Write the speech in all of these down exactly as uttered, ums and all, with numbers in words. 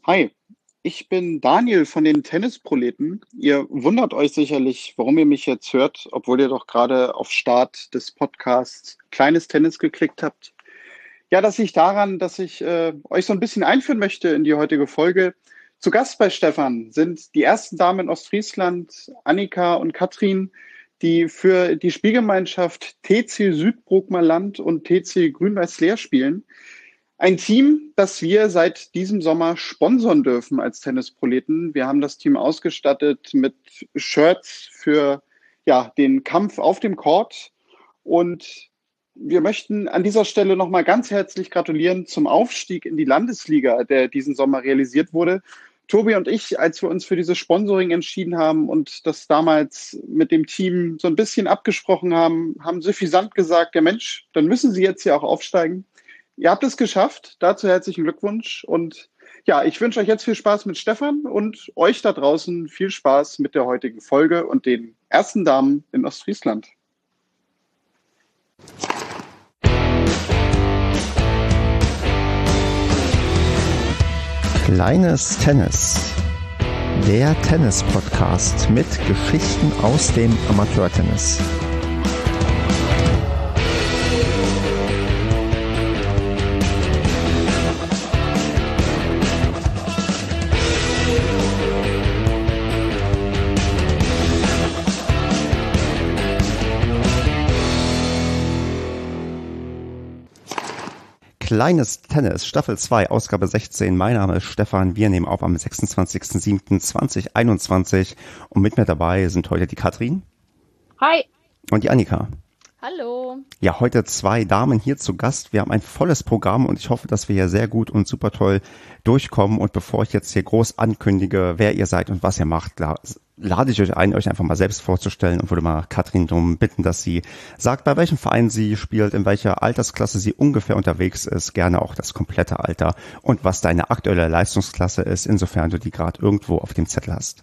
Hi, ich bin Daniel von den Tennisproleten. Ihr wundert euch sicherlich, warum ihr mich jetzt hört, obwohl ihr doch gerade auf Start des Podcasts Kleines Tennis geklickt habt. Ja, das liegt daran, dass ich äh, euch so ein bisschen einführen möchte in die heutige Folge. Zu Gast bei Stefan sind die ersten Damen in Ostfriesland, Annika und Katrin, die für die Spielgemeinschaft T C Südbrookmerland und T C Grün-Weiß-Leer spielen. Ein Team, das wir seit diesem Sommer sponsern dürfen als Tennisproleten. Wir haben das Team ausgestattet mit Shirts für ja, den Kampf auf dem Court. Und wir möchten an dieser Stelle nochmal ganz herzlich gratulieren zum Aufstieg in die Landesliga, der diesen Sommer realisiert wurde. Tobi und ich, als wir uns für dieses Sponsoring entschieden haben und das damals mit dem Team so ein bisschen abgesprochen haben, haben suffisant gesagt, ja Mensch, dann müssen Sie jetzt ja auch aufsteigen. Ihr habt es geschafft. Dazu herzlichen Glückwunsch. Und ja, ich wünsche euch jetzt viel Spaß mit Stefan und euch da draußen viel Spaß mit der heutigen Folge und den ersten Damen in Ostfriesland. Kleines Tennis. Der Tennis-Podcast mit Geschichten aus dem Amateurtennis. Kleines Tennis, Staffel zwei, Ausgabe sechzehn. Mein Name ist Stefan. Wir nehmen auf am sechsundzwanzigsten siebten zweitausendeinundzwanzig. Und mit mir dabei sind heute die Katrin. Hi. Und die Annika. Hallo. Ja, heute zwei Damen hier zu Gast. Wir haben ein volles Programm und ich hoffe, dass wir hier sehr gut und super toll durchkommen. Und bevor ich jetzt hier groß ankündige, wer ihr seid und was ihr macht, lade ich euch ein, euch einfach mal selbst vorzustellen und würde mal Katrin darum bitten, dass sie sagt, bei welchem Verein sie spielt, in welcher Altersklasse sie ungefähr unterwegs ist, gerne auch das komplette Alter und was deine aktuelle Leistungsklasse ist, insofern du die gerade irgendwo auf dem Zettel hast.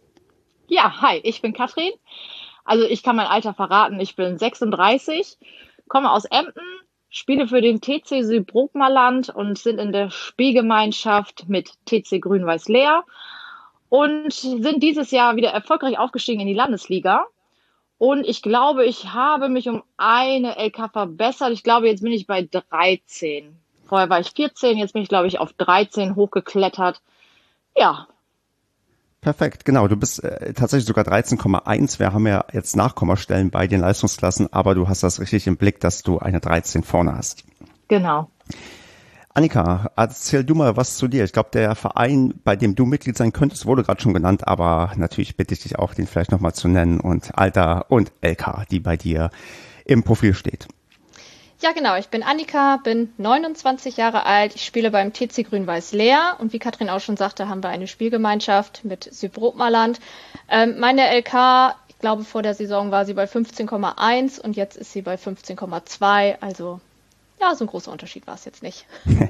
Ja, hi, ich bin Katrin. Also ich kann mein Alter verraten, ich bin sechsunddreißig, komme aus Emden, spiele für den T C Südbrookmerland und sind in der Spielgemeinschaft mit T C Grün-Weiß-Leer und sind dieses Jahr wieder erfolgreich aufgestiegen in die Landesliga. Und ich glaube, ich habe mich um eine L K verbessert. Ich glaube, jetzt bin ich bei dreizehn. Vorher war ich vierzehn, jetzt bin ich, glaube ich, auf dreizehn hochgeklettert. Ja. Perfekt, genau. Du bist äh, tatsächlich sogar dreizehn Komma eins. Wir haben ja jetzt Nachkommastellen bei den Leistungsklassen, aber du hast das richtig im Blick, dass du eine dreizehn vorne hast. Genau. Annika, erzähl du mal was zu dir. Ich glaube, der Verein, bei dem du Mitglied sein könntest, wurde gerade schon genannt, aber natürlich bitte ich dich auch, den vielleicht nochmal zu nennen und Alter und L K, die bei dir im Profil steht. Ja, genau. Ich bin Annika, bin neunundzwanzig Jahre alt. Ich spiele beim T C Grün-Weiß-Leer und wie Katrin auch schon sagte, haben wir eine Spielgemeinschaft mit Südbrookmerland. Ähm, meine L K, ich glaube, vor der Saison war sie bei fünfzehn Komma eins und jetzt ist sie bei fünfzehn Komma zwei. Also ja, so ein großer Unterschied war es jetzt nicht.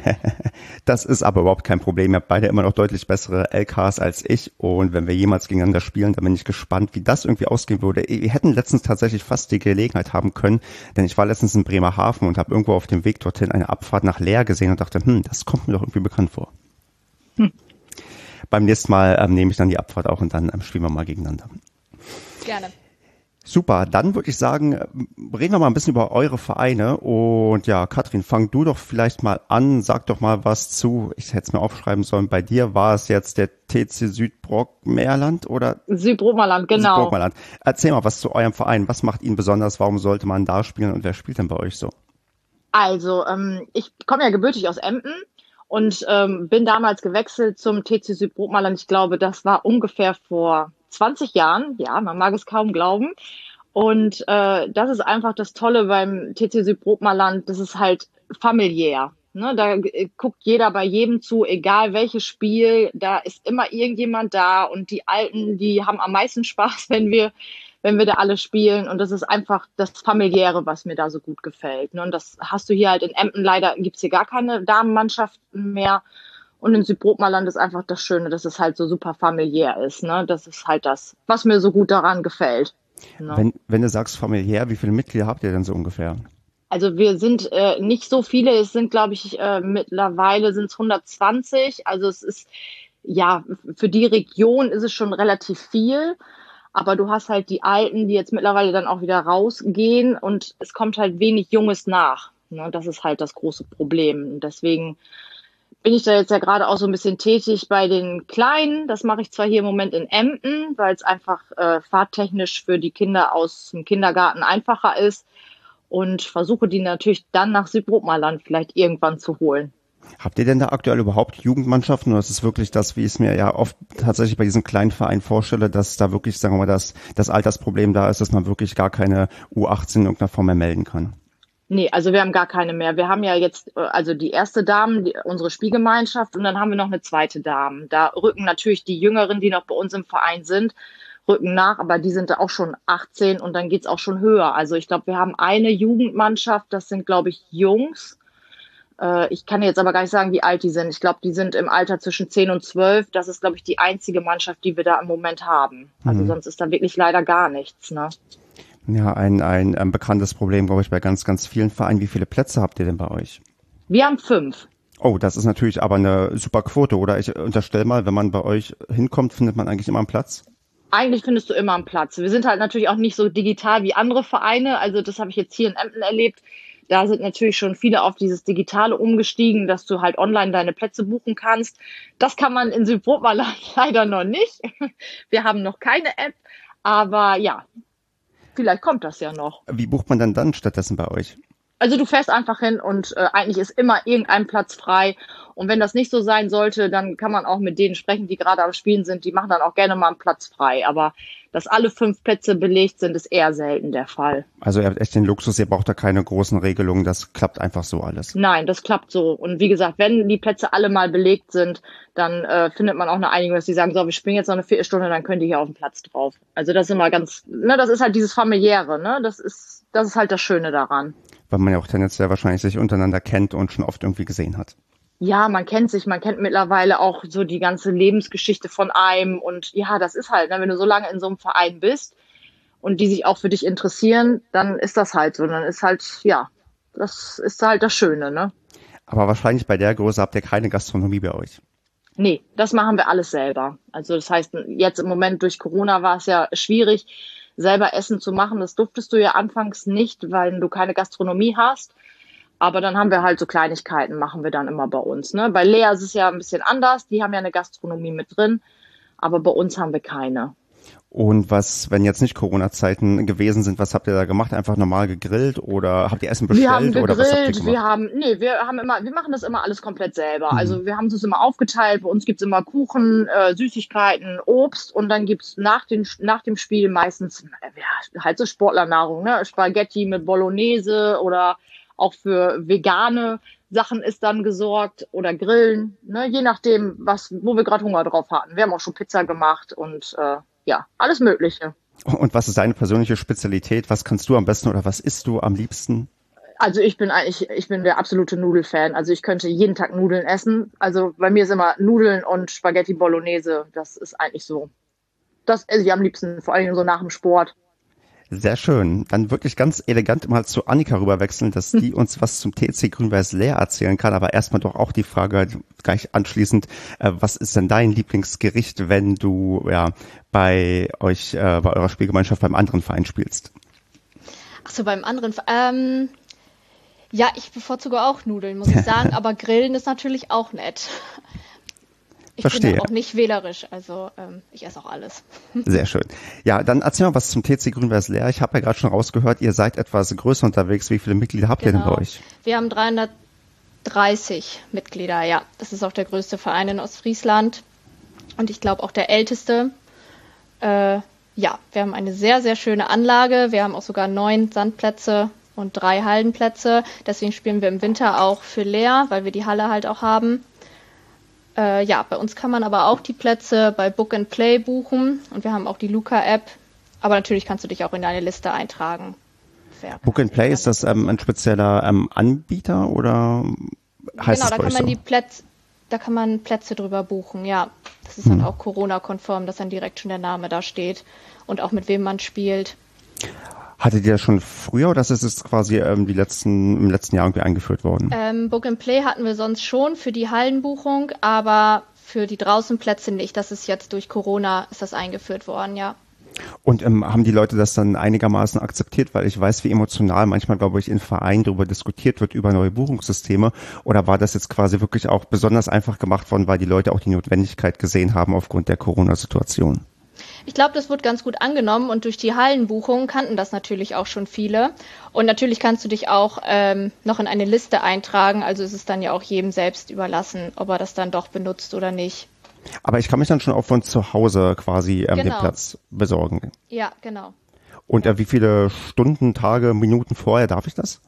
Das ist aber überhaupt kein Problem. Ihr habt beide immer noch deutlich bessere L Ks als ich. Und wenn wir jemals gegeneinander spielen, dann bin ich gespannt, wie das irgendwie ausgehen würde. Wir hätten letztens tatsächlich fast die Gelegenheit haben können, denn ich war letztens in Bremerhaven und habe irgendwo auf dem Weg dorthin eine Abfahrt nach Leer gesehen und dachte, hm, das kommt mir doch irgendwie bekannt vor. Hm. Beim nächsten Mal ähm, nehme ich dann die Abfahrt auch und dann ähm, spielen wir mal gegeneinander. Gerne. Super, dann würde ich sagen, reden wir mal ein bisschen über eure Vereine und ja, Katrin, fang du doch vielleicht mal an, sag doch mal was zu, ich hätte es mir aufschreiben sollen, bei dir war es jetzt der T C Südbrookmerland oder? Südbrookmerland, genau. Südbrookmerland. Erzähl mal was zu eurem Verein, was macht ihn besonders, warum sollte man da spielen und wer spielt denn bei euch so? Also, ähm, ich komme ja gebürtig aus Emden und ähm, bin damals gewechselt zum T C Südbrookmerland, ich glaube, das war ungefähr vor zwanzig Jahren, ja, man mag es kaum glauben. Und äh, das ist einfach das Tolle beim T C Südbrookmerland, das ist halt familiär. Ne? Da äh, guckt jeder bei jedem zu, egal welches Spiel, da ist immer irgendjemand da und die Alten, die haben am meisten Spaß, wenn wir, wenn wir da alle spielen. Und das ist einfach das Familiäre, was mir da so gut gefällt. Ne? Und das hast du hier halt in Emden, leider gibt's hier gar keine Damenmannschaften mehr. Und in Südbrookmerland ist einfach das Schöne, dass es halt so super familiär ist. Ne? Das ist halt das, was mir so gut daran gefällt. Ne? Wenn, wenn du sagst familiär, wie viele Mitglieder habt ihr denn so ungefähr? Also wir sind äh, nicht so viele, es sind, glaube ich, äh, mittlerweile sind es hundertzwanzig. Also es ist, ja, für die Region ist es schon relativ viel. Aber du hast halt die Alten, die jetzt mittlerweile dann auch wieder rausgehen und es kommt halt wenig Junges nach. Ne? Das ist halt das große Problem. Und deswegen bin ich da jetzt ja gerade auch so ein bisschen tätig bei den Kleinen. Das mache ich zwar hier im Moment in Emden, weil es einfach äh, fahrtechnisch für die Kinder aus dem Kindergarten einfacher ist und versuche die natürlich dann nach Südbrookmarland vielleicht irgendwann zu holen. Habt ihr denn da aktuell überhaupt Jugendmannschaften oder ist es wirklich das, wie ich es mir ja oft tatsächlich bei diesen kleinen Vereinen vorstelle, dass da wirklich, sagen wir mal, das, das Altersproblem da ist, dass man wirklich gar keine U achtzehn in irgendeiner Form mehr melden kann? Nee, also wir haben gar keine mehr. Wir haben ja jetzt, also die erste Dame, die, unsere Spielgemeinschaft, und dann haben wir noch eine zweite Dame. Da rücken natürlich die Jüngeren, die noch bei uns im Verein sind, rücken nach, aber die sind da auch schon achtzehn und dann geht's auch schon höher. Also ich glaube, wir haben eine Jugendmannschaft, das sind, glaube ich, Jungs. Äh, ich kann jetzt aber gar nicht sagen, wie alt die sind. Ich glaube, die sind im Alter zwischen zehn und zwölf. Das ist, glaube ich, die einzige Mannschaft, die wir da im Moment haben. Also mhm. sonst ist da wirklich leider gar nichts, ne? Ja, ein, ein, ein bekanntes Problem, glaube ich, bei ganz, ganz vielen Vereinen. Wie viele Plätze habt ihr denn bei euch? Wir haben fünf. Oh, das ist natürlich aber eine super Quote, oder? Ich unterstelle mal, wenn man bei euch hinkommt, findet man eigentlich immer einen Platz? Eigentlich findest du immer einen Platz. Wir sind halt natürlich auch nicht so digital wie andere Vereine. Also das habe ich jetzt hier in Emden erlebt. Da sind natürlich schon viele auf dieses Digitale umgestiegen, dass du halt online deine Plätze buchen kannst. Das kann man in Südbrookmarland leider noch nicht. Wir haben noch keine App, aber ja, vielleicht kommt das ja noch. Wie bucht man dann dann stattdessen bei euch? Also du fährst einfach hin und äh, eigentlich ist immer irgendein Platz frei. Und wenn das nicht so sein sollte, dann kann man auch mit denen sprechen, die gerade am Spielen sind. Die machen dann auch gerne mal einen Platz frei. Aber dass alle fünf Plätze belegt sind, ist eher selten der Fall. Also ihr habt echt den Luxus, ihr braucht da keine großen Regelungen. Das klappt einfach so alles. Nein, das klappt so. Und wie gesagt, wenn die Plätze alle mal belegt sind, dann äh, findet man auch eine Einigung, dass die sagen, so, wir spielen jetzt noch eine Viertelstunde, dann könnt ihr hier auf den Platz drauf. Also das ist immer ganz, ne, das ist halt dieses Familiäre, ne? Das ist, das ist halt das Schöne daran. Weil man ja auch tendenziell wahrscheinlich sich untereinander kennt und schon oft irgendwie gesehen hat. Ja, man kennt sich, man kennt mittlerweile auch so die ganze Lebensgeschichte von einem und ja, das ist halt, ne, wenn du so lange in so einem Verein bist und die sich auch für dich interessieren, dann ist das halt so, dann ist halt, ja, das ist halt das Schöne, ne? Aber wahrscheinlich bei der Größe habt ihr keine Gastronomie bei euch. Nee, das machen wir alles selber. Also das heißt, jetzt im Moment durch Corona war es ja schwierig, selber Essen zu machen. Das durftest du ja anfangs nicht, weil du keine Gastronomie hast. Aber dann haben wir halt so Kleinigkeiten, machen wir dann immer bei uns. Ne? Bei Lea ist es ja ein bisschen anders. Die haben ja eine Gastronomie mit drin. Aber bei uns haben wir keine. Und was, wenn jetzt nicht Corona-Zeiten gewesen sind, was habt ihr da gemacht? Einfach normal gegrillt oder habt ihr Essen bestellt? Wir haben gegrillt, oder was habt ihr gemacht? wir haben, nee, wir haben immer, wir machen das immer alles komplett selber. Mhm. Also wir haben es immer aufgeteilt. Bei uns gibt's immer Kuchen, äh, Süßigkeiten, Obst und dann gibt's nach dem, nach dem Spiel meistens ja, halt so Sportlernahrung, ne? Spaghetti mit Bolognese oder auch für vegane Sachen ist dann gesorgt oder Grillen, ne? Je nachdem, was, wo wir gerade Hunger drauf hatten. Wir haben auch schon Pizza gemacht und äh, ja, alles Mögliche. Und was ist deine persönliche Spezialität? Was kannst du am besten oder was isst du am liebsten? Also ich bin eigentlich, ich bin der absolute Nudelfan. Also ich könnte jeden Tag Nudeln essen. Also bei mir ist immer Nudeln und Spaghetti Bolognese. Das ist eigentlich so. Das esse ich am liebsten, vor allem so nach dem Sport. Sehr schön. Dann wirklich ganz elegant mal zu Annika rüberwechseln, dass die uns was zum T C Grün-Weiß Leer erzählen kann. Aber erstmal doch auch die Frage gleich anschließend, äh, was ist denn dein Lieblingsgericht, wenn du ja bei euch, äh, bei eurer Spielgemeinschaft beim anderen Verein spielst? Ach so, beim anderen ähm, ja, ich bevorzuge auch Nudeln, muss ich sagen. Aber Grillen ist natürlich auch nett. Ich Verstehe. bin auch nicht wählerisch, also ähm, ich esse auch alles. Sehr schön. Ja, dann erzähl mal was zum T C Grün-Weiß Leer. Ich habe ja gerade schon rausgehört, ihr seid etwas größer unterwegs. Wie viele Mitglieder habt genau. ihr denn bei euch? Wir haben dreihundertdreißig Mitglieder, ja. Das ist auch der größte Verein in Ostfriesland und ich glaube auch der älteste. Äh, ja, wir haben eine sehr, sehr schöne Anlage. Wir haben auch sogar neun Sandplätze und drei Hallenplätze. Deswegen spielen wir im Winter auch für Leer, weil wir die Halle halt auch haben. Äh, ja, bei uns kann man aber auch die Plätze bei Book and Play buchen und wir haben auch die Luca-App, aber natürlich kannst du dich auch in deine Liste eintragen. Wer Book and Play, ist das ähm, ein spezieller ähm, Anbieter oder heißt genau, das da bei kann euch man so? die Plätze, da kann man Plätze drüber buchen, ja. Das ist hm. dann auch Corona-konform, dass dann direkt schon der Name da steht und auch mit wem man spielt. Hattet ihr das schon früher oder ist es quasi ähm, die letzten, im letzten Jahr irgendwie eingeführt worden? Ähm, Book and Play hatten wir sonst schon für die Hallenbuchung, aber für die Draußenplätze nicht. Das ist jetzt durch Corona ist das eingeführt worden, ja. Und ähm, haben die Leute das dann einigermaßen akzeptiert? Weil ich weiß, wie emotional manchmal, glaube ich, in Vereinen darüber diskutiert wird, über neue Buchungssysteme. Oder war das jetzt quasi wirklich auch besonders einfach gemacht worden, weil die Leute auch die Notwendigkeit gesehen haben aufgrund der Corona-Situation? Ich glaube, das wurde ganz gut angenommen und durch die Hallenbuchung kannten das natürlich auch schon viele. Und natürlich kannst du dich auch ähm, noch in eine Liste eintragen. Also ist es dann ja auch jedem selbst überlassen, ob er das dann doch benutzt oder nicht. Aber ich kann mich dann schon auch von zu Hause quasi ähm, Genau. den Platz besorgen. Ja, genau. Und äh, wie viele Stunden, Tage, Minuten vorher darf ich das?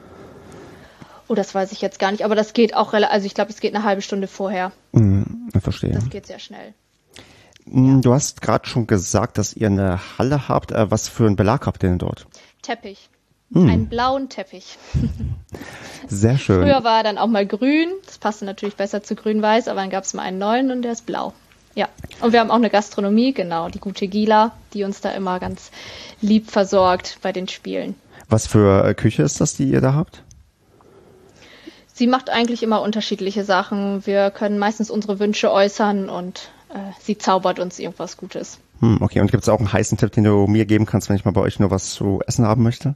Oh, das weiß ich jetzt gar nicht. Aber das geht auch, rela- also ich glaube, es geht eine halbe Stunde vorher. Hm, ich verstehe. Das geht sehr schnell. Hm, Du hast gerade schon gesagt, dass ihr eine Halle habt. Äh, was für einen Belag habt ihr denn dort? Teppich. Hm. Einen blauen Teppich. Sehr schön. Früher war er dann auch mal grün. Das passte natürlich besser zu grün-weiß, aber dann gab es mal einen neuen und der ist blau. Ja. Und wir haben auch eine Gastronomie, genau, die gute Gila, die uns da immer ganz lieb versorgt bei den Spielen. Was für äh, Küche ist das, die ihr da habt? Sie macht eigentlich immer unterschiedliche Sachen. Wir können meistens unsere Wünsche äußern und äh, sie zaubert uns irgendwas Gutes. Hm, okay, und gibt es auch einen heißen Tipp, den du mir geben kannst, wenn ich mal bei euch nur was zu essen haben möchte?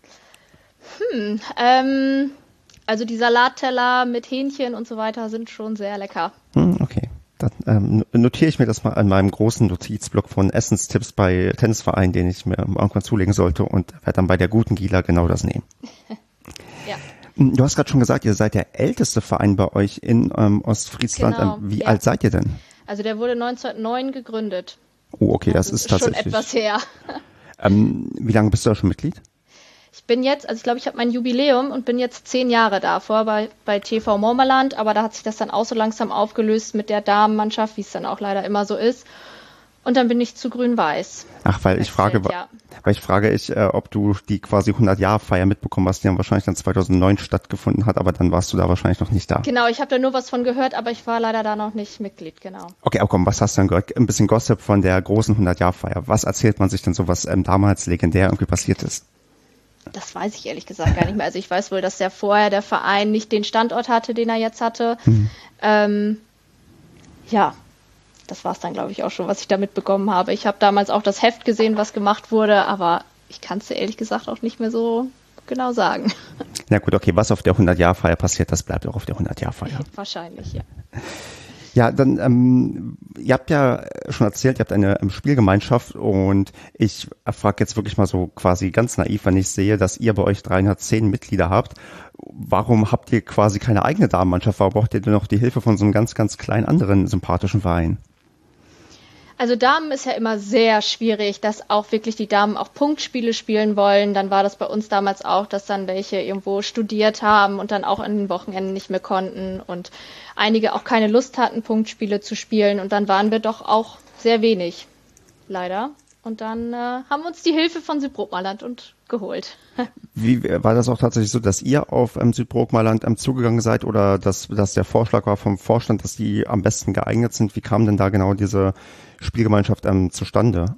Hm, ähm, also die Salatteller mit Hähnchen und so weiter sind schon sehr lecker. Hm, okay. Dann ähm, notiere ich mir das mal an meinem großen Notizblock von Essenstipps bei Tennisvereinen, den ich mir irgendwann zulegen sollte und werde dann bei der guten Gila genau das nehmen. Ja. Du hast gerade schon gesagt, ihr seid der älteste Verein bei euch in ähm, Ostfriesland. Genau, Ähm, Wie ja. alt seid ihr denn? Also der wurde neunzehnhundertneun gegründet. Oh, okay, das Also ist schon tatsächlich. etwas her. Ähm, wie lange bist du da schon Mitglied? Ich bin jetzt, also ich glaube, ich habe mein Jubiläum und bin jetzt zehn Jahre da. Vorher bei, bei T V Mormerland, aber da hat sich das dann auch so langsam aufgelöst mit der Damenmannschaft, wie es dann auch leider immer so ist. Und dann bin ich zu Grün-Weiß. Ach, weil ich frage, Ja. weil ich frage ich, äh, ob du die quasi hundert-Jahr-Feier mitbekommen hast, die dann wahrscheinlich dann zweitausendneun stattgefunden hat, aber dann warst du da wahrscheinlich noch nicht da. Genau, ich habe da nur was von gehört, aber ich war leider da noch nicht Mitglied, genau. Okay, aber komm, was hast du denn gehört? Ein bisschen Gossip von der großen hundert-Jahr-Feier. Was erzählt man sich denn so, was ähm, damals legendär irgendwie passiert ist? Das weiß ich ehrlich gesagt gar nicht mehr. Also ich weiß wohl, dass der vorher der Verein nicht den Standort hatte, den er jetzt hatte. Mhm. Ähm, ja, das war es dann, glaube ich, auch schon, was ich da mitbekommen habe. Ich habe damals auch das Heft gesehen, was gemacht wurde, aber ich kann es dir ehrlich gesagt auch nicht mehr so genau sagen. Na gut, okay, was auf der hundert-Jahr-Feier passiert, das bleibt auch auf der hundert-Jahr-Feier. Wahrscheinlich, ja. Ja, dann, ähm, ihr habt ja schon erzählt, ihr habt eine ähm, Spielgemeinschaft und ich frage jetzt wirklich mal so quasi ganz naiv, wenn ich sehe, dass ihr bei euch dreihundertzehn Mitglieder habt. Warum habt ihr quasi keine eigene Damenmannschaft? Warum braucht ihr denn noch die Hilfe von so einem ganz, ganz kleinen anderen sympathischen Verein? Also Damen ist ja immer sehr schwierig, dass auch wirklich die Damen auch Punktspiele spielen wollen. Dann war das bei uns damals auch, dass dann welche irgendwo studiert haben und dann auch an den Wochenenden nicht mehr konnten und einige auch keine Lust hatten, Punktspiele zu spielen. Und dann waren wir doch auch sehr wenig, leider. Und dann äh, haben wir uns die Hilfe von Südbrookmarland und geholt. Wie war das auch tatsächlich so, dass ihr auf ähm, Südbrookmarland ähm, zugegangen seid oder dass, dass der Vorschlag war vom Vorstand, dass die am besten geeignet sind? Wie kam denn da genau diese Spielgemeinschaft ähm, zustande?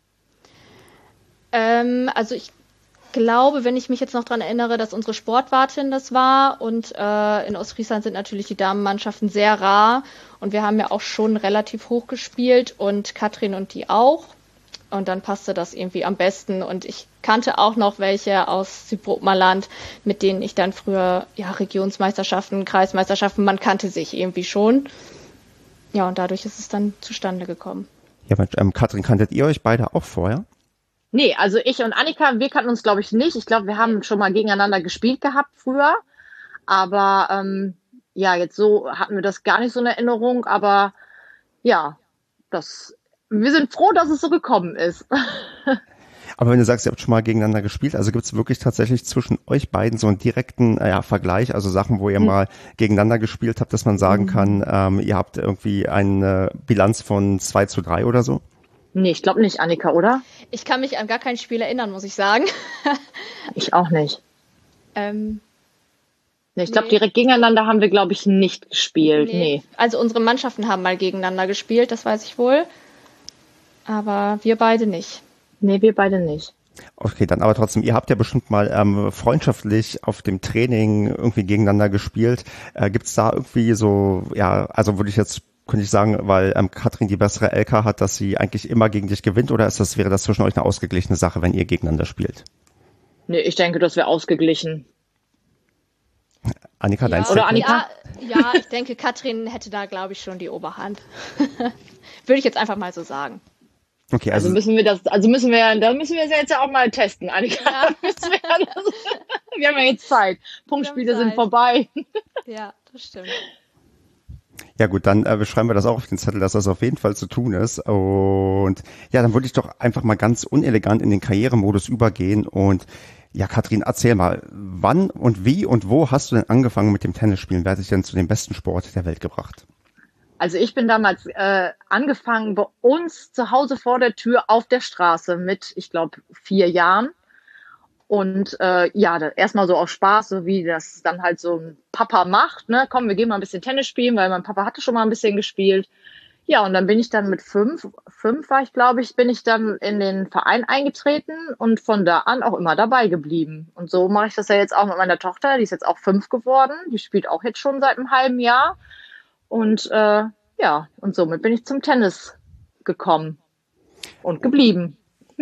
Ähm, also ich glaube, wenn ich mich jetzt noch dran erinnere, dass unsere Sportwartin das war und äh, in Ostfriesland sind natürlich die Damenmannschaften sehr rar und wir haben ja auch schon relativ hoch gespielt und Katrin und die auch. Und dann passte das irgendwie am besten. Und ich kannte auch noch welche aus Südbrookmarland, mit denen ich dann früher, ja, Regionsmeisterschaften, Kreismeisterschaften, man kannte sich irgendwie schon. Ja, und dadurch ist es dann zustande gekommen. Ja, Mensch, ähm, Katrin, kanntet ihr euch beide auch vorher? Nee, also ich und Annika, wir kannten uns, glaube ich, nicht. Ich glaube, wir haben schon mal gegeneinander gespielt gehabt früher. Aber ähm, ja, jetzt so hatten wir das gar nicht so in Erinnerung. Aber ja, das... Wir sind froh, dass es so gekommen ist. Aber wenn du sagst, ihr habt schon mal gegeneinander gespielt, also gibt es wirklich tatsächlich zwischen euch beiden so einen direkten äh, ja, Vergleich, also Sachen, wo ihr Hm. mal gegeneinander gespielt habt, dass man sagen kann, ähm, ihr habt irgendwie eine Bilanz von zwei zu drei oder so? Nee, ich glaube nicht, Annika, oder? Ich kann mich an gar kein Spiel erinnern, muss ich sagen. Ich auch nicht. ähm, Nee, ich glaube, Nee. direkt gegeneinander haben wir, glaube ich, nicht gespielt. Nee. Also unsere Mannschaften haben mal gegeneinander gespielt, das weiß ich wohl. Aber wir beide nicht. Nee, wir beide nicht. Okay, dann aber trotzdem, ihr habt ja bestimmt mal ähm, freundschaftlich auf dem Training irgendwie gegeneinander gespielt. Äh, gibt's da irgendwie so, ja, also würde ich jetzt, könnte ich sagen, weil ähm, Katrin die bessere L K hat, dass sie eigentlich immer gegen dich gewinnt, oder ist das, wäre das zwischen euch eine ausgeglichene Sache, wenn ihr gegeneinander spielt? Nee, ich denke, das wäre ausgeglichen. Annika, dein Ja, Oder Statement? Annika? Ja, ja, ich denke, Katrin hätte da, glaube ich, schon die Oberhand. Würde ich jetzt einfach mal so sagen. Okay, Also also, müssen wir das, also müssen wir, da müssen wir es jetzt ja auch mal testen, Annika. Ja. Müssen wir, ja das, wir haben ja jetzt Zeit. Punktspiele sind Zeit. vorbei. Ja, das stimmt. ja gut, dann äh, beschreiben wir das auch auf den Zettel, dass das auf jeden Fall zu tun ist. Und ja, dann würde ich doch einfach mal ganz unelegant in den Karrieremodus übergehen. Und ja, Katrin, erzähl mal, wann und wie und wo hast du denn angefangen mit dem Tennisspielen? Wer hat dich denn zu dem besten Sport der Welt gebracht? Also ich bin damals äh, angefangen bei uns zu Hause vor der Tür auf der Straße mit, ich glaube, vier Jahren. Und äh, ja, erstmal so aus Spaß, so wie das dann halt so ein Papa macht, ne? Komm, wir gehen mal ein bisschen Tennis spielen, weil mein Papa hatte schon mal ein bisschen gespielt. Ja, und dann bin ich dann mit fünf, fünf war ich, glaube ich, bin ich dann in den Verein eingetreten und von da an auch immer dabei geblieben. Und so mache ich das ja jetzt auch mit meiner Tochter, die ist jetzt auch fünf geworden, die spielt auch jetzt schon seit einem halben Jahr. Und äh, ja, und somit bin ich zum Tennis gekommen und geblieben.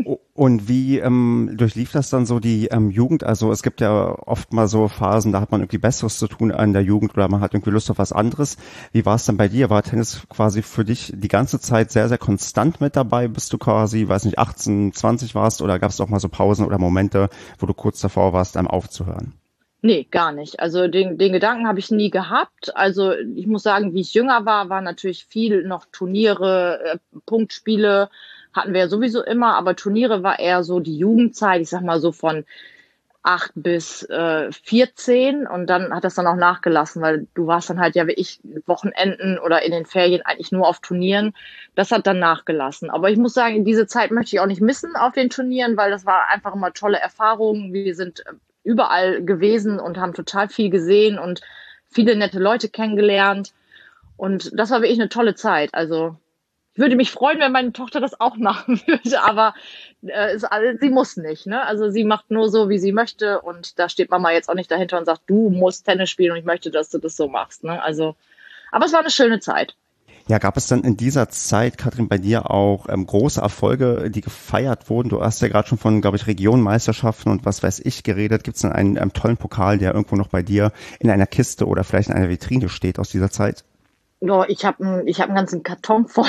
Und wie ähm, durchlief das dann so die ähm, Jugend? Also es gibt ja oft mal so Phasen, da hat man irgendwie Besseres zu tun an der Jugend oder man hat irgendwie Lust auf was anderes. Wie war es dann bei dir? War Tennis quasi für dich die ganze Zeit sehr, sehr konstant mit dabei, bis du quasi, weiß nicht, achtzehn, zwanzig warst, oder gab es auch mal so Pausen oder Momente, wo du kurz davor warst, einem aufzuhören? Nee, gar nicht. Also den, den Gedanken habe ich nie gehabt. Also ich muss sagen, wie ich jünger war, war natürlich viel noch Turniere, äh, Punktspiele hatten wir ja sowieso immer, aber Turniere war eher so die Jugendzeit, ich sag mal so von acht bis äh, vierzehn, und dann hat das dann auch nachgelassen, weil du warst dann halt ja wie ich Wochenenden oder in den Ferien eigentlich nur auf Turnieren. Das hat dann nachgelassen. Aber ich muss sagen, diese Zeit möchte ich auch nicht missen auf den Turnieren, weil das war einfach immer tolle Erfahrungen. Wir sind überall gewesen und haben total viel gesehen und viele nette Leute kennengelernt. Und das war wirklich eine tolle Zeit. Also ich würde mich freuen, wenn meine Tochter das auch machen würde, aber äh, es, also, sie muss nicht. Ne? Also sie macht nur so, wie sie möchte, und da steht Mama jetzt auch nicht dahinter und sagt, du musst Tennis spielen und ich möchte, dass du das so machst. Ne? Also, aber es war eine schöne Zeit. Ja, gab es dann in dieser Zeit, Katrin, bei dir auch ähm, große Erfolge, die gefeiert wurden? Du hast ja gerade schon von, glaube ich, Regionenmeisterschaften und was weiß ich geredet. Gibt es denn einen ähm, tollen Pokal, der irgendwo noch bei dir in einer Kiste oder vielleicht in einer Vitrine steht aus dieser Zeit? Oh, ich habe ich hab einen ganzen Karton voller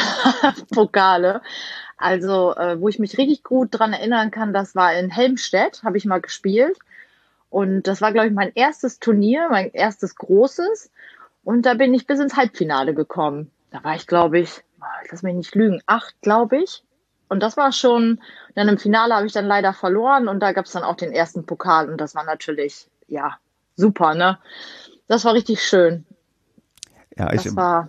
Pokale. Also, äh, wo ich mich richtig gut dran erinnern kann, das war in Helmstedt, habe ich mal gespielt. Und das war, glaube ich, mein erstes Turnier, mein erstes großes. Und da bin ich bis ins Halbfinale gekommen. Da war ich, glaube ich, lass mich nicht lügen, acht, glaube ich. Und das war schon, dann im Finale habe ich dann leider verloren und da gab es dann auch den ersten Pokal und das war natürlich, ja, super, ne? Das war richtig schön. Ja, ich, das war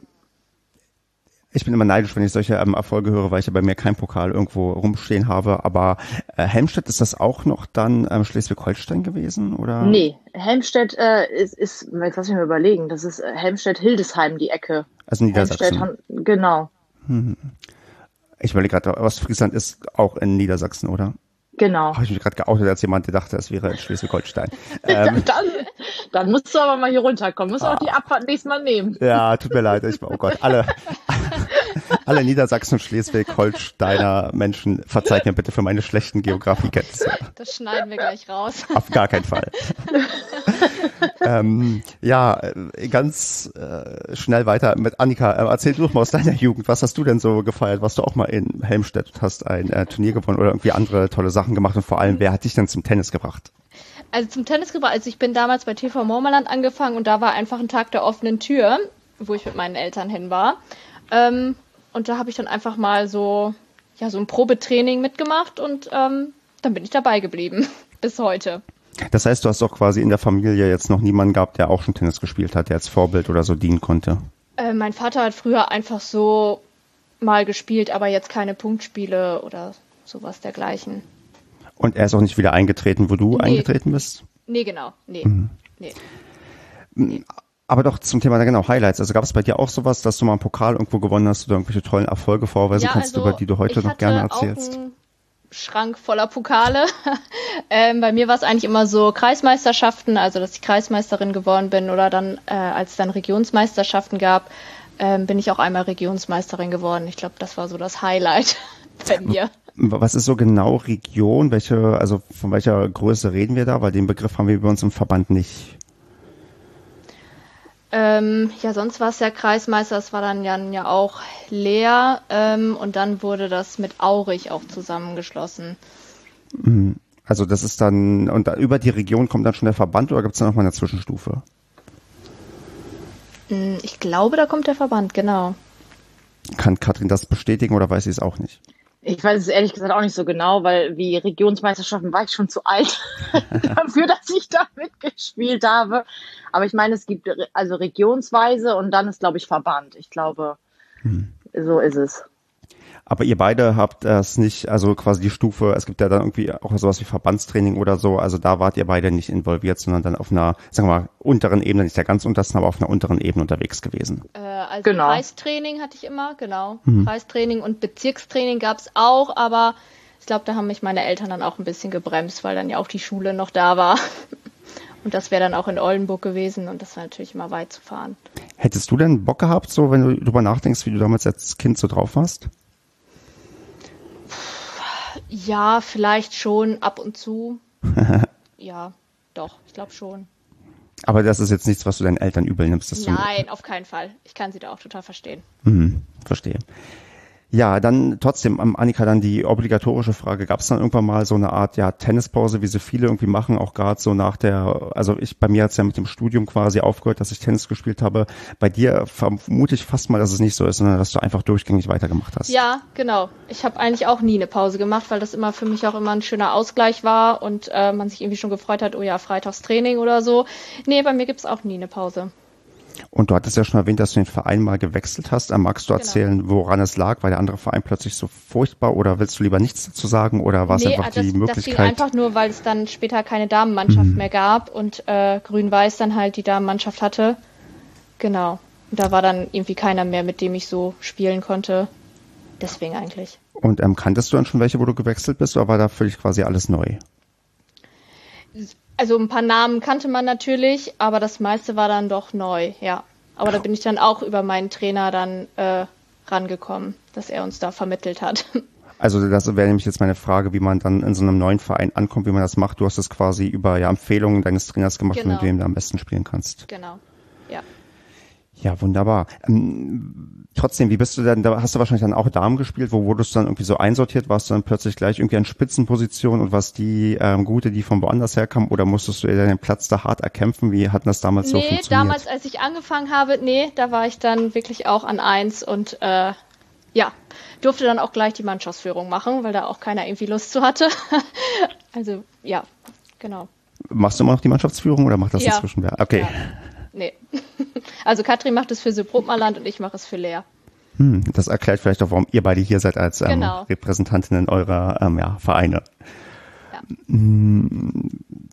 ich bin immer neidisch, wenn ich solche ähm, Erfolge höre, weil ich ja bei mir keinen Pokal irgendwo rumstehen habe. Aber äh, Helmstedt, ist das auch noch dann ähm, Schleswig-Holstein gewesen, oder? Nee, Helmstedt äh, ist, ist, jetzt lass mich mal überlegen, das ist Helmstedt-Hildesheim, die Ecke. Also Niedersachsen. Helmstedt, genau. Hm. Ich überlege gerade, Ostfriesland ist auch in Niedersachsen, oder? Genau. Habe ich mich gerade geoutet als jemand, der dachte, es wäre in Schleswig-Holstein. ähm, dann, dann musst du aber mal hier runterkommen. Musst ah. auch die Abfahrt nächstes Mal nehmen. Ja, tut mir leid. Ich, oh Gott, alle, alle Niedersachsen und Schleswig-Holsteiner Menschen, verzeiht mir bitte für meine schlechten Geografiekenntnisse. Das schneiden wir gleich raus. Auf gar keinen Fall. ähm, ja, ganz äh, schnell weiter mit Annika. Äh, erzähl du doch mal aus deiner Jugend. Was hast du denn so gefeiert? Warst du auch mal in Helmstedt und hast ein äh, Turnier gewonnen oder irgendwie andere tolle Sachen gemacht? Und vor allem, wer hat dich denn zum Tennis gebracht? Also zum Tennis gebracht, also ich bin damals bei T V Moormanland angefangen und da war einfach ein Tag der offenen Tür, wo ich mit meinen Eltern hin war. Ähm, und da habe ich dann einfach mal so, ja, so ein Probetraining mitgemacht und ähm, dann bin ich dabei geblieben bis heute. Das heißt, du hast auch quasi in der Familie jetzt noch niemanden gehabt, der auch schon Tennis gespielt hat, der als Vorbild oder so dienen konnte? Äh, mein Vater hat früher einfach so mal gespielt, aber jetzt keine Punktspiele oder sowas dergleichen. Und er ist auch nicht wieder eingetreten, wo du Nee. eingetreten bist? Nee, genau. Nee. Mhm. Nee. Nee. Aber doch zum Thema, genau, Highlights. Also gab es bei dir auch sowas, dass du mal einen Pokal irgendwo gewonnen hast oder irgendwelche tollen Erfolge vorweisen Ja, kannst, also über die du heute ich noch gerne hatte erzählst? Auch ein, Schrank voller Pokale. ähm, bei mir war es eigentlich immer so Kreismeisterschaften, also dass ich Kreismeisterin geworden bin oder dann, äh, als es dann Regionsmeisterschaften gab, ähm, bin ich auch einmal Regionsmeisterin geworden. Ich glaube, das war so das Highlight bei mir. Was ist so genau Region? Welche, also von welcher Größe reden wir da? Weil den Begriff haben wir bei uns im Verband nicht. Ähm, ja, sonst war es ja Kreismeister, das war dann ja, ja auch Leer ähm, und dann wurde das mit Aurich auch zusammengeschlossen. Also das ist dann, und da, über die Region kommt dann schon der Verband oder gibt es da nochmal eine Zwischenstufe? Ich glaube, da kommt der Verband, genau. Kann Katrin das bestätigen oder weiß sie es auch nicht? Ich weiß es ehrlich gesagt auch nicht so genau, weil wie Regionsmeisterschaften war ich schon zu alt dafür, dass ich da mitgespielt habe. Aber ich meine, es gibt also regionsweise und dann ist, glaube ich, Verband. Ich glaube, hm. so ist es. Aber ihr beide habt das nicht, also quasi die Stufe, es gibt ja dann irgendwie auch sowas wie Verbandstraining oder so, also da wart ihr beide nicht involviert, sondern dann auf einer, sagen wir mal, unteren Ebene, nicht der ganz untersten, aber auf einer unteren Ebene unterwegs gewesen. Äh, also genau. Kreistraining hatte ich immer, genau. Hm. Kreistraining und Bezirkstraining gab es auch, aber ich glaube, da haben mich meine Eltern dann auch ein bisschen gebremst, weil dann ja auch die Schule noch da war. Und das wäre dann auch in Oldenburg gewesen und das war natürlich immer weit zu fahren. Hättest du denn Bock gehabt, so wenn du drüber nachdenkst, wie du damals als Kind so drauf warst? Ja, vielleicht schon ab und zu. Ja, doch, ich glaube schon. Aber das ist jetzt nichts, was du deinen Eltern übel nimmst. Dass Nein, du... auf keinen Fall. Ich kann sie da auch total verstehen. Mhm, verstehe. Ja, dann trotzdem, Annika, dann die obligatorische Frage. Gab es dann irgendwann mal so eine Art ja Tennispause, wie so viele irgendwie machen, auch gerade so nach der, also ich bei mir hat es ja mit dem Studium quasi aufgehört, dass ich Tennis gespielt habe. Bei dir vermute ich fast mal, dass es nicht so ist, sondern dass du einfach durchgängig weitergemacht hast. Ja, genau. Ich habe eigentlich auch nie eine Pause gemacht, weil das immer für mich auch immer ein schöner Ausgleich war und äh, man sich irgendwie schon gefreut hat, oh ja, Freitagstraining oder so. Nee, bei mir gibt's auch nie eine Pause. Und du hattest ja schon erwähnt, dass du den Verein mal gewechselt hast. Magst du erzählen, genau, woran es lag? War der andere Verein plötzlich so furchtbar oder willst du lieber nichts dazu sagen oder war es nee, einfach das, die Möglichkeit? Das ging einfach nur, weil es dann später keine Damenmannschaft mhm. mehr gab und äh, Grün-Weiß dann halt die Damenmannschaft hatte. Genau. Und da war dann irgendwie keiner mehr, mit dem ich so spielen konnte. Deswegen eigentlich. Und ähm, kanntest du dann schon welche, wo du gewechselt bist oder war da für dich quasi alles neu? Also ein paar Namen kannte man natürlich, aber das meiste war dann doch neu, ja. Aber da bin ich dann auch über meinen Trainer dann äh, rangekommen, dass er uns da vermittelt hat. Also das wäre nämlich jetzt meine Frage, wie man dann in so einem neuen Verein ankommt, wie man das macht. Du hast das quasi über ja, Empfehlungen deines Trainers gemacht, genau, mit dem du am besten spielen kannst. Genau, ja. Ja, wunderbar. Ähm, trotzdem, wie bist du denn, da hast du wahrscheinlich dann auch Damen gespielt, wo wurdest du dann irgendwie so einsortiert, warst du dann plötzlich gleich irgendwie an Spitzenposition und was die ähm, Gute, die von woanders herkam, oder musstest du dir den Platz da hart erkämpfen? Wie hat das damals nee, so funktioniert? Nee, damals, als ich angefangen habe, nee, da war ich dann wirklich auch an eins und äh, ja, durfte dann auch gleich die Mannschaftsführung machen, weil da auch keiner irgendwie Lust zu hatte. Also, ja, genau. Machst du immer noch die Mannschaftsführung oder macht das ja. inzwischen wer? Okay. Ja. Nee. Also Katrin macht es für Südbrotmarland und ich mache es für Leer. Hm, das erklärt vielleicht auch, warum ihr beide hier seid als ähm, genau. Repräsentantinnen eurer ähm, ja, Vereine. Ja. Hm,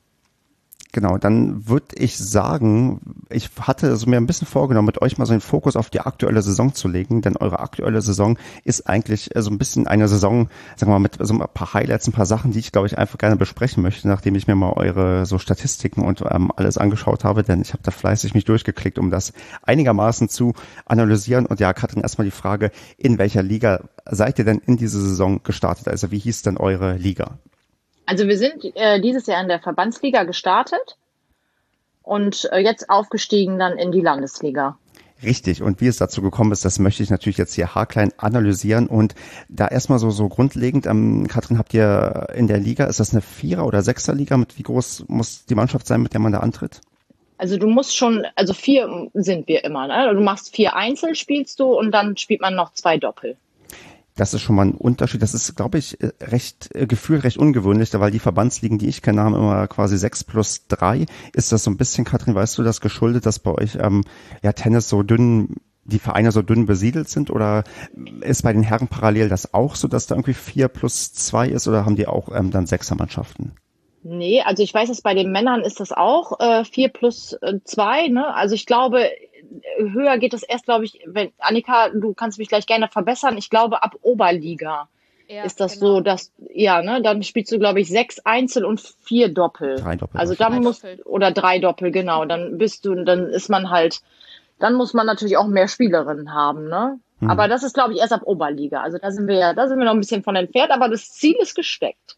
genau, dann würde ich sagen, ich hatte so mir ein bisschen vorgenommen, mit euch mal so den Fokus auf die aktuelle Saison zu legen, denn eure aktuelle Saison ist eigentlich so ein bisschen eine Saison, sagen wir mal, mit so ein paar Highlights, ein paar Sachen, die ich, glaube ich, einfach gerne besprechen möchte, nachdem ich mir mal eure so Statistiken und ähm, alles angeschaut habe, denn ich habe da fleißig mich durchgeklickt, um das einigermaßen zu analysieren. Und ja, Katrin, erstmal die Frage, in welcher Liga seid ihr denn in diese Saison gestartet? Also wie hieß denn eure Liga? Also wir sind äh, dieses Jahr in der Verbandsliga gestartet und äh, jetzt aufgestiegen dann in die Landesliga. Richtig. Und wie es dazu gekommen ist, das möchte ich natürlich jetzt hier haarklein analysieren. Und da erstmal so so grundlegend, ähm, Katrin, habt ihr in der Liga, ist das eine Vierer- oder Sechser-Liga? Mit wie groß muss die Mannschaft sein, mit der man da antritt? Also du musst schon, also vier sind wir immer, ne? Du machst vier Einzel, spielst du und dann spielt man noch zwei Doppel. Das ist schon mal ein Unterschied. Das ist, glaube ich, recht gefühlt recht ungewöhnlich, weil die Verbandsligen, die ich kenne, haben immer quasi sechs plus drei. Ist das so ein bisschen, Katrin, weißt du, das geschuldet, dass bei euch ähm, ja Tennis so dünn, die Vereine so dünn besiedelt sind? Oder ist bei den Herren parallel das auch so, dass da irgendwie vier plus zwei ist? Oder haben die auch ähm, dann Sechsermannschaften? Nee, also ich weiß, dass bei den Männern ist das auch äh, vier plus zwei. Ne? Also ich glaube, höher geht das erst, glaube ich, wenn Annika, du kannst mich gleich gerne verbessern, ich glaube ab Oberliga ja, ist das genau so, dass, ja, ne, dann spielst du, glaube ich, sechs Einzel und vier Doppel. Drei Doppel. Also dann musst, oder drei Doppel, genau. Dann bist du, dann ist man halt, dann muss man natürlich auch mehr Spielerinnen haben, ne? Hm. Aber das ist, glaube ich, erst ab Oberliga. Also da sind wir ja, da sind wir noch ein bisschen von entfernt, aber das Ziel ist gesteckt.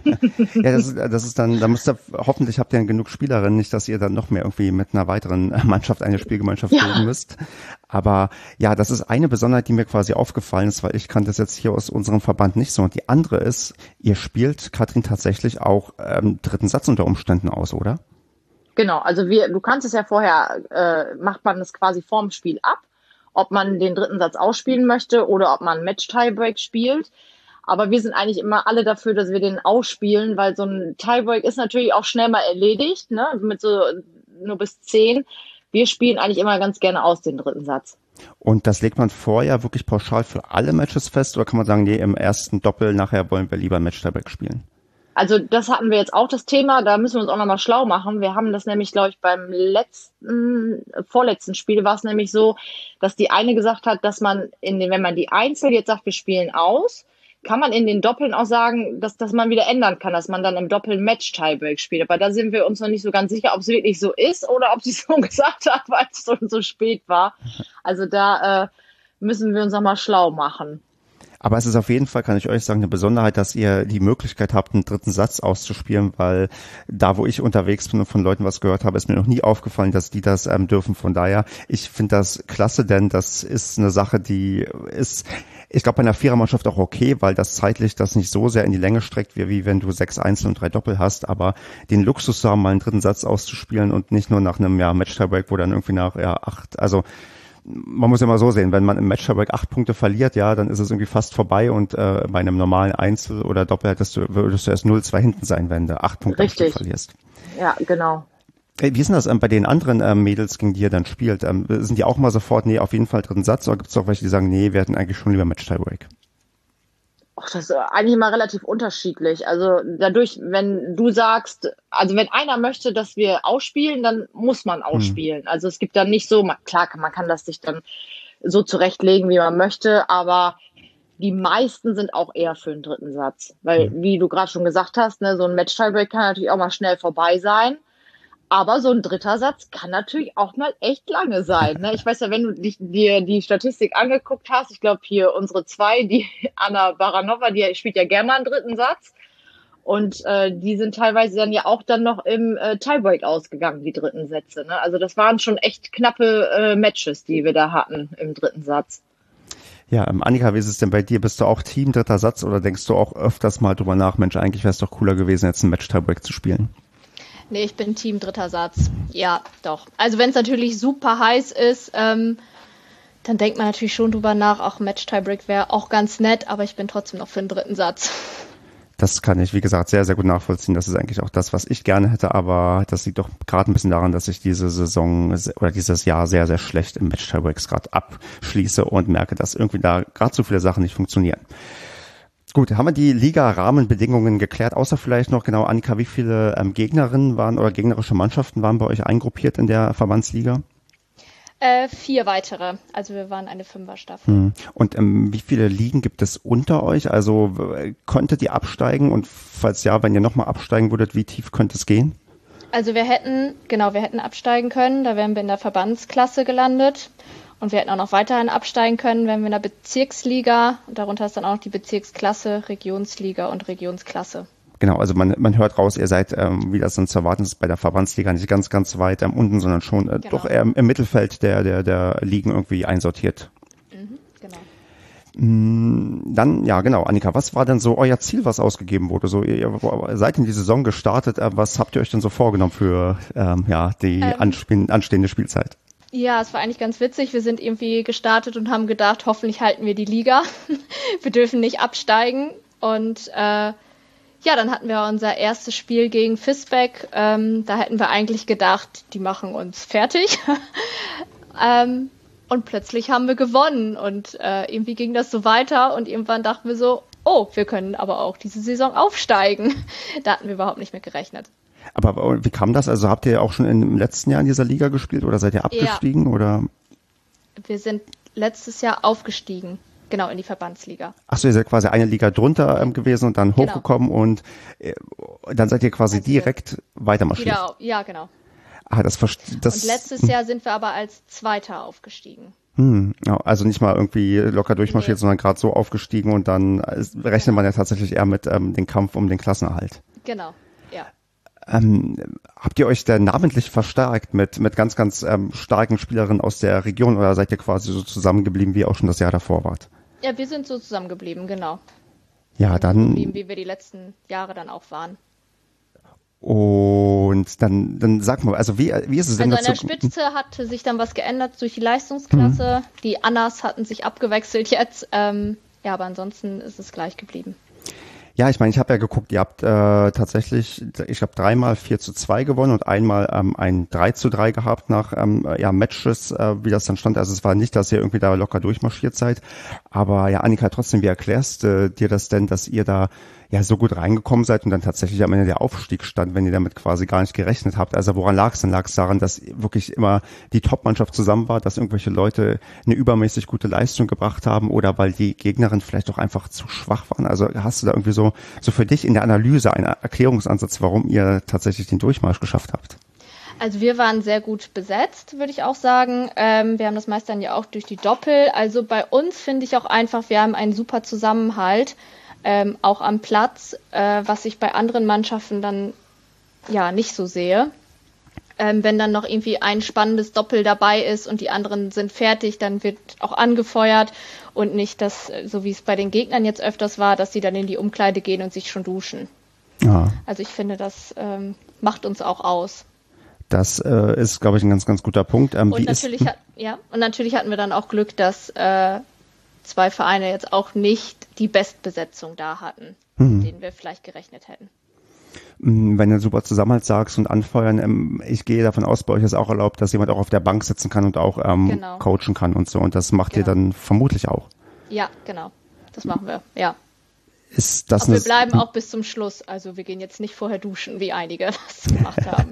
Ja, das ist, das ist dann, da müsst ihr, hoffentlich habt ihr dann genug Spielerinnen, nicht, dass ihr dann noch mehr irgendwie mit einer weiteren Mannschaft eine Spielgemeinschaft bilden ja. müsst. Aber ja, das ist eine Besonderheit, die mir quasi aufgefallen ist, weil ich kannte das jetzt hier aus unserem Verband nicht so. Und die andere ist, ihr spielt, Katrin, tatsächlich auch ähm, dritten Satz unter Umständen aus, oder? Genau, also wir, du kannst es ja vorher, äh, macht man es quasi vorm Spiel ab, ob man den dritten Satz ausspielen möchte oder ob man Match-Tiebreak spielt. Aber wir sind eigentlich immer alle dafür, dass wir den ausspielen, weil so ein Tiebreak ist natürlich auch schnell mal erledigt, ne, mit so nur bis zehn. Wir spielen eigentlich immer ganz gerne aus den dritten Satz. Und das legt man vorher wirklich pauschal für alle Matches fest oder kann man sagen, nee, im ersten Doppel, nachher wollen wir lieber Match-Tiebreak spielen? Also das hatten wir jetzt auch das Thema, da müssen wir uns auch nochmal schlau machen. Wir haben das nämlich, glaube ich, beim letzten, vorletzten Spiel war es nämlich so, dass die eine gesagt hat, dass man, in den, wenn man die Einzel jetzt sagt, wir spielen aus, kann man in den Doppeln auch sagen, dass, dass man wieder ändern kann, dass man dann im Doppel Match-Tiebreak spielt. Aber da sind wir uns noch nicht so ganz sicher, ob es wirklich so ist oder ob sie es so gesagt hat, weil es schon so spät war. Also da äh, müssen wir uns nochmal schlau machen. Aber es ist auf jeden Fall, kann ich euch sagen, eine Besonderheit, dass ihr die Möglichkeit habt, einen dritten Satz auszuspielen, weil da, wo ich unterwegs bin und von Leuten was gehört habe, ist mir noch nie aufgefallen, dass die das ähm, dürfen. Von daher, ich finde das klasse, denn das ist eine Sache, die ist, ich glaube, bei einer Vierermannschaft auch okay, weil das zeitlich das nicht so sehr in die Länge streckt, wie, wie wenn du sechs Einzel und drei Doppel hast. Aber den Luxus zu haben, mal einen dritten Satz auszuspielen und nicht nur nach einem ja, Match-Tiebreak, wo dann irgendwie nach ja, acht, also man muss ja mal so sehen, wenn man im Match-Tiebreak acht Punkte verliert, ja, dann ist es irgendwie fast vorbei und äh, bei einem normalen Einzel oder Doppel hättest du, würdest du erst null zwei hinten sein, wenn du acht Punkte verlierst. Ja, genau. Wie ist denn das ähm, bei den anderen ähm, Mädels, gegen die ihr dann spielt? Ähm, sind die auch mal sofort, nee, auf jeden Fall dritten Satz, oder gibt es auch welche, die sagen, nee, wir hätten eigentlich schon lieber Match-Tiebreak? Ach, das ist eigentlich immer relativ unterschiedlich. Also dadurch, wenn du sagst, also wenn einer möchte, dass wir ausspielen, dann muss man ausspielen. Hm. Also es gibt dann nicht so, klar, man kann das sich dann so zurechtlegen, wie man möchte, aber die meisten sind auch eher für den dritten Satz. Weil, hm. wie du gerade schon gesagt hast, ne, so ein Match-Tiebreak kann natürlich auch mal schnell vorbei sein. Aber so ein dritter Satz kann natürlich auch mal echt lange sein. Ne? Ich weiß ja, wenn du dich, dir die Statistik angeguckt hast, ich glaube hier unsere zwei, die Anna Baranova, die spielt ja gerne mal einen dritten Satz. Und äh, die sind teilweise dann ja auch dann noch im äh, Tiebreak ausgegangen, die dritten Sätze. Ne? Also das waren schon echt knappe äh, Matches, die wir da hatten im dritten Satz. Ja, ähm, Annika, wie ist es denn bei dir? Bist du auch Team dritter Satz oder denkst du auch öfters mal drüber nach, Mensch, eigentlich wäre es doch cooler gewesen, jetzt einen Match-Tiebreak zu spielen? Nee, ich bin Team dritter Satz. Ja, doch. Also wenn es natürlich super heiß ist, ähm, dann denkt man natürlich schon drüber nach, auch Match-Tiebreak wäre auch ganz nett, aber ich bin trotzdem noch für den dritten Satz. Das kann ich, wie gesagt, sehr, sehr gut nachvollziehen. Das ist eigentlich auch das, was ich gerne hätte, aber das liegt doch gerade ein bisschen daran, dass ich diese Saison oder dieses Jahr sehr, sehr schlecht im Match-Tiebreaks gerade abschließe und merke, dass irgendwie da gerade so viele Sachen nicht funktionieren. Gut, haben wir die Liga-Rahmenbedingungen geklärt, außer vielleicht noch genau, Annika, wie viele ähm, Gegnerinnen waren oder gegnerische Mannschaften waren bei euch eingruppiert in der Verbandsliga? Äh, vier weitere, also wir waren eine Fünferstaffel. Hm. Und ähm, wie viele Ligen gibt es unter euch? Also äh, konntet ihr absteigen und falls ja, wenn ihr nochmal absteigen würdet, wie tief könnte es gehen? Also wir hätten, genau, wir hätten absteigen können, da wären wir in der Verbandsklasse gelandet. Und wir hätten auch noch weiterhin absteigen können, wenn wir in der Bezirksliga, und darunter ist dann auch noch die Bezirksklasse, Regionsliga und Regionsklasse. Genau, also man man hört raus, ihr seid, ähm, wie das dann zu erwarten ist, bei der Verbandsliga nicht ganz, ganz weit ähm, unten, sondern schon äh, genau. doch eher im, im Mittelfeld der, der, der Ligen irgendwie einsortiert. Mhm, genau. Dann, ja genau, Annika, was war denn so euer Ziel, was ausgegeben wurde? So, ihr seid in die Saison gestartet, äh, was habt ihr euch denn so vorgenommen für ähm, ja die ähm. ansp- anstehende Spielzeit? Ja, es war eigentlich ganz witzig. Wir sind irgendwie gestartet und haben gedacht, hoffentlich halten wir die Liga. Wir dürfen nicht absteigen. Und äh, ja, dann hatten wir unser erstes Spiel gegen Visbeck. Ähm, da hätten wir eigentlich gedacht, die machen uns fertig. ähm, und plötzlich haben wir gewonnen. Und äh, irgendwie ging das so weiter. Und irgendwann dachten wir so, oh, wir können aber auch diese Saison aufsteigen. Da hatten wir überhaupt nicht mit gerechnet. Aber wie kam das? Also habt ihr auch schon im letzten Jahr in dieser Liga gespielt oder seid ihr abgestiegen? Ja. Oder? Wir sind letztes Jahr aufgestiegen. genau, in die Verbandsliga. Ach so, ihr seid quasi eine Liga drunter ähm, gewesen und dann Genau. hochgekommen und äh, dann seid ihr quasi Also wir- direkt weitermarschiert. Wieder, au- ja, genau. Ah, das verstehe das. Und letztes Jahr sind wir aber als Zweiter aufgestiegen. Hm, ja, also nicht mal irgendwie locker durchmarschiert, Nee. sondern gerade so aufgestiegen und dann äh, rechnet man ja tatsächlich eher mit ähm, dem Kampf um den Klassenerhalt. Genau, ja. Ähm, habt ihr euch denn namentlich verstärkt mit mit ganz, ganz ähm, starken Spielerinnen aus der Region oder seid ihr quasi so zusammengeblieben, wie ihr auch schon das Jahr davor wart? Ja, wir sind so zusammengeblieben, genau. Ja, dann Geblieben, wie wir die letzten Jahre dann auch waren. und dann dann sag mal, also wie wie ist es denn Also an dazu? der Spitze hatte sich dann was geändert durch die Leistungsklasse. Die Annas hatten sich abgewechselt jetzt. Ähm, ja, aber ansonsten ist es gleich geblieben. Ja, ich meine, ich habe ja geguckt, ihr habt äh, tatsächlich, ich glaube, dreimal vier zu zwei gewonnen und einmal ähm, ein drei zu drei gehabt nach ähm, ja, Matches, äh, wie das dann stand. Also es war nicht, dass ihr irgendwie da locker durchmarschiert seid. Aber ja, Annika, trotzdem, wie erklärst äh, dir das denn, dass ihr da ja so gut reingekommen seid und dann tatsächlich am Ende der Aufstieg stand, wenn ihr damit quasi gar nicht gerechnet habt? Also woran lag es denn? Lag es daran, dass wirklich immer die Top-Mannschaft zusammen war, dass irgendwelche Leute eine übermäßig gute Leistung gebracht haben oder weil die Gegnerin vielleicht auch einfach zu schwach waren? Also hast du da irgendwie so, so für dich in der Analyse einen Erklärungsansatz, warum ihr tatsächlich den Durchmarsch geschafft habt? Also wir waren sehr gut besetzt, würde ich auch sagen. Ähm, wir haben das meist dann ja auch durch die Doppel. Also bei uns finde ich auch einfach, wir haben einen super Zusammenhalt, ähm, auch am Platz, äh, was ich bei anderen Mannschaften dann ja nicht so sehe. Ähm, wenn dann noch irgendwie ein spannendes Doppel dabei ist und die anderen sind fertig, dann wird auch angefeuert und nicht, dass, so wie es bei den Gegnern jetzt öfters war, dass sie dann in die Umkleide gehen und sich schon duschen. Ja. Also ich finde, das ähm, macht uns auch aus. Das äh, ist, glaube ich, ein ganz, ganz guter Punkt. Ähm, Und wie natürlich, ist, hat, ja, und natürlich hatten wir dann auch Glück, dass äh, zwei Vereine jetzt auch nicht die Bestbesetzung da hatten, Mhm. mit denen wir vielleicht gerechnet hätten. mh, wenn du super Zusammenhalt sagst und anfeuern, ähm, ich gehe davon aus, bei euch ist auch erlaubt, dass jemand auch auf der Bank sitzen kann und auch ähm, Genau. coachen kann und so. Und das macht ihr Genau. dann vermutlich auch. Ja, genau. Das machen wir, ja. Ist das Aber wir eine, bleiben auch bis zum Schluss. Also wir gehen jetzt nicht vorher duschen, wie einige das gemacht haben.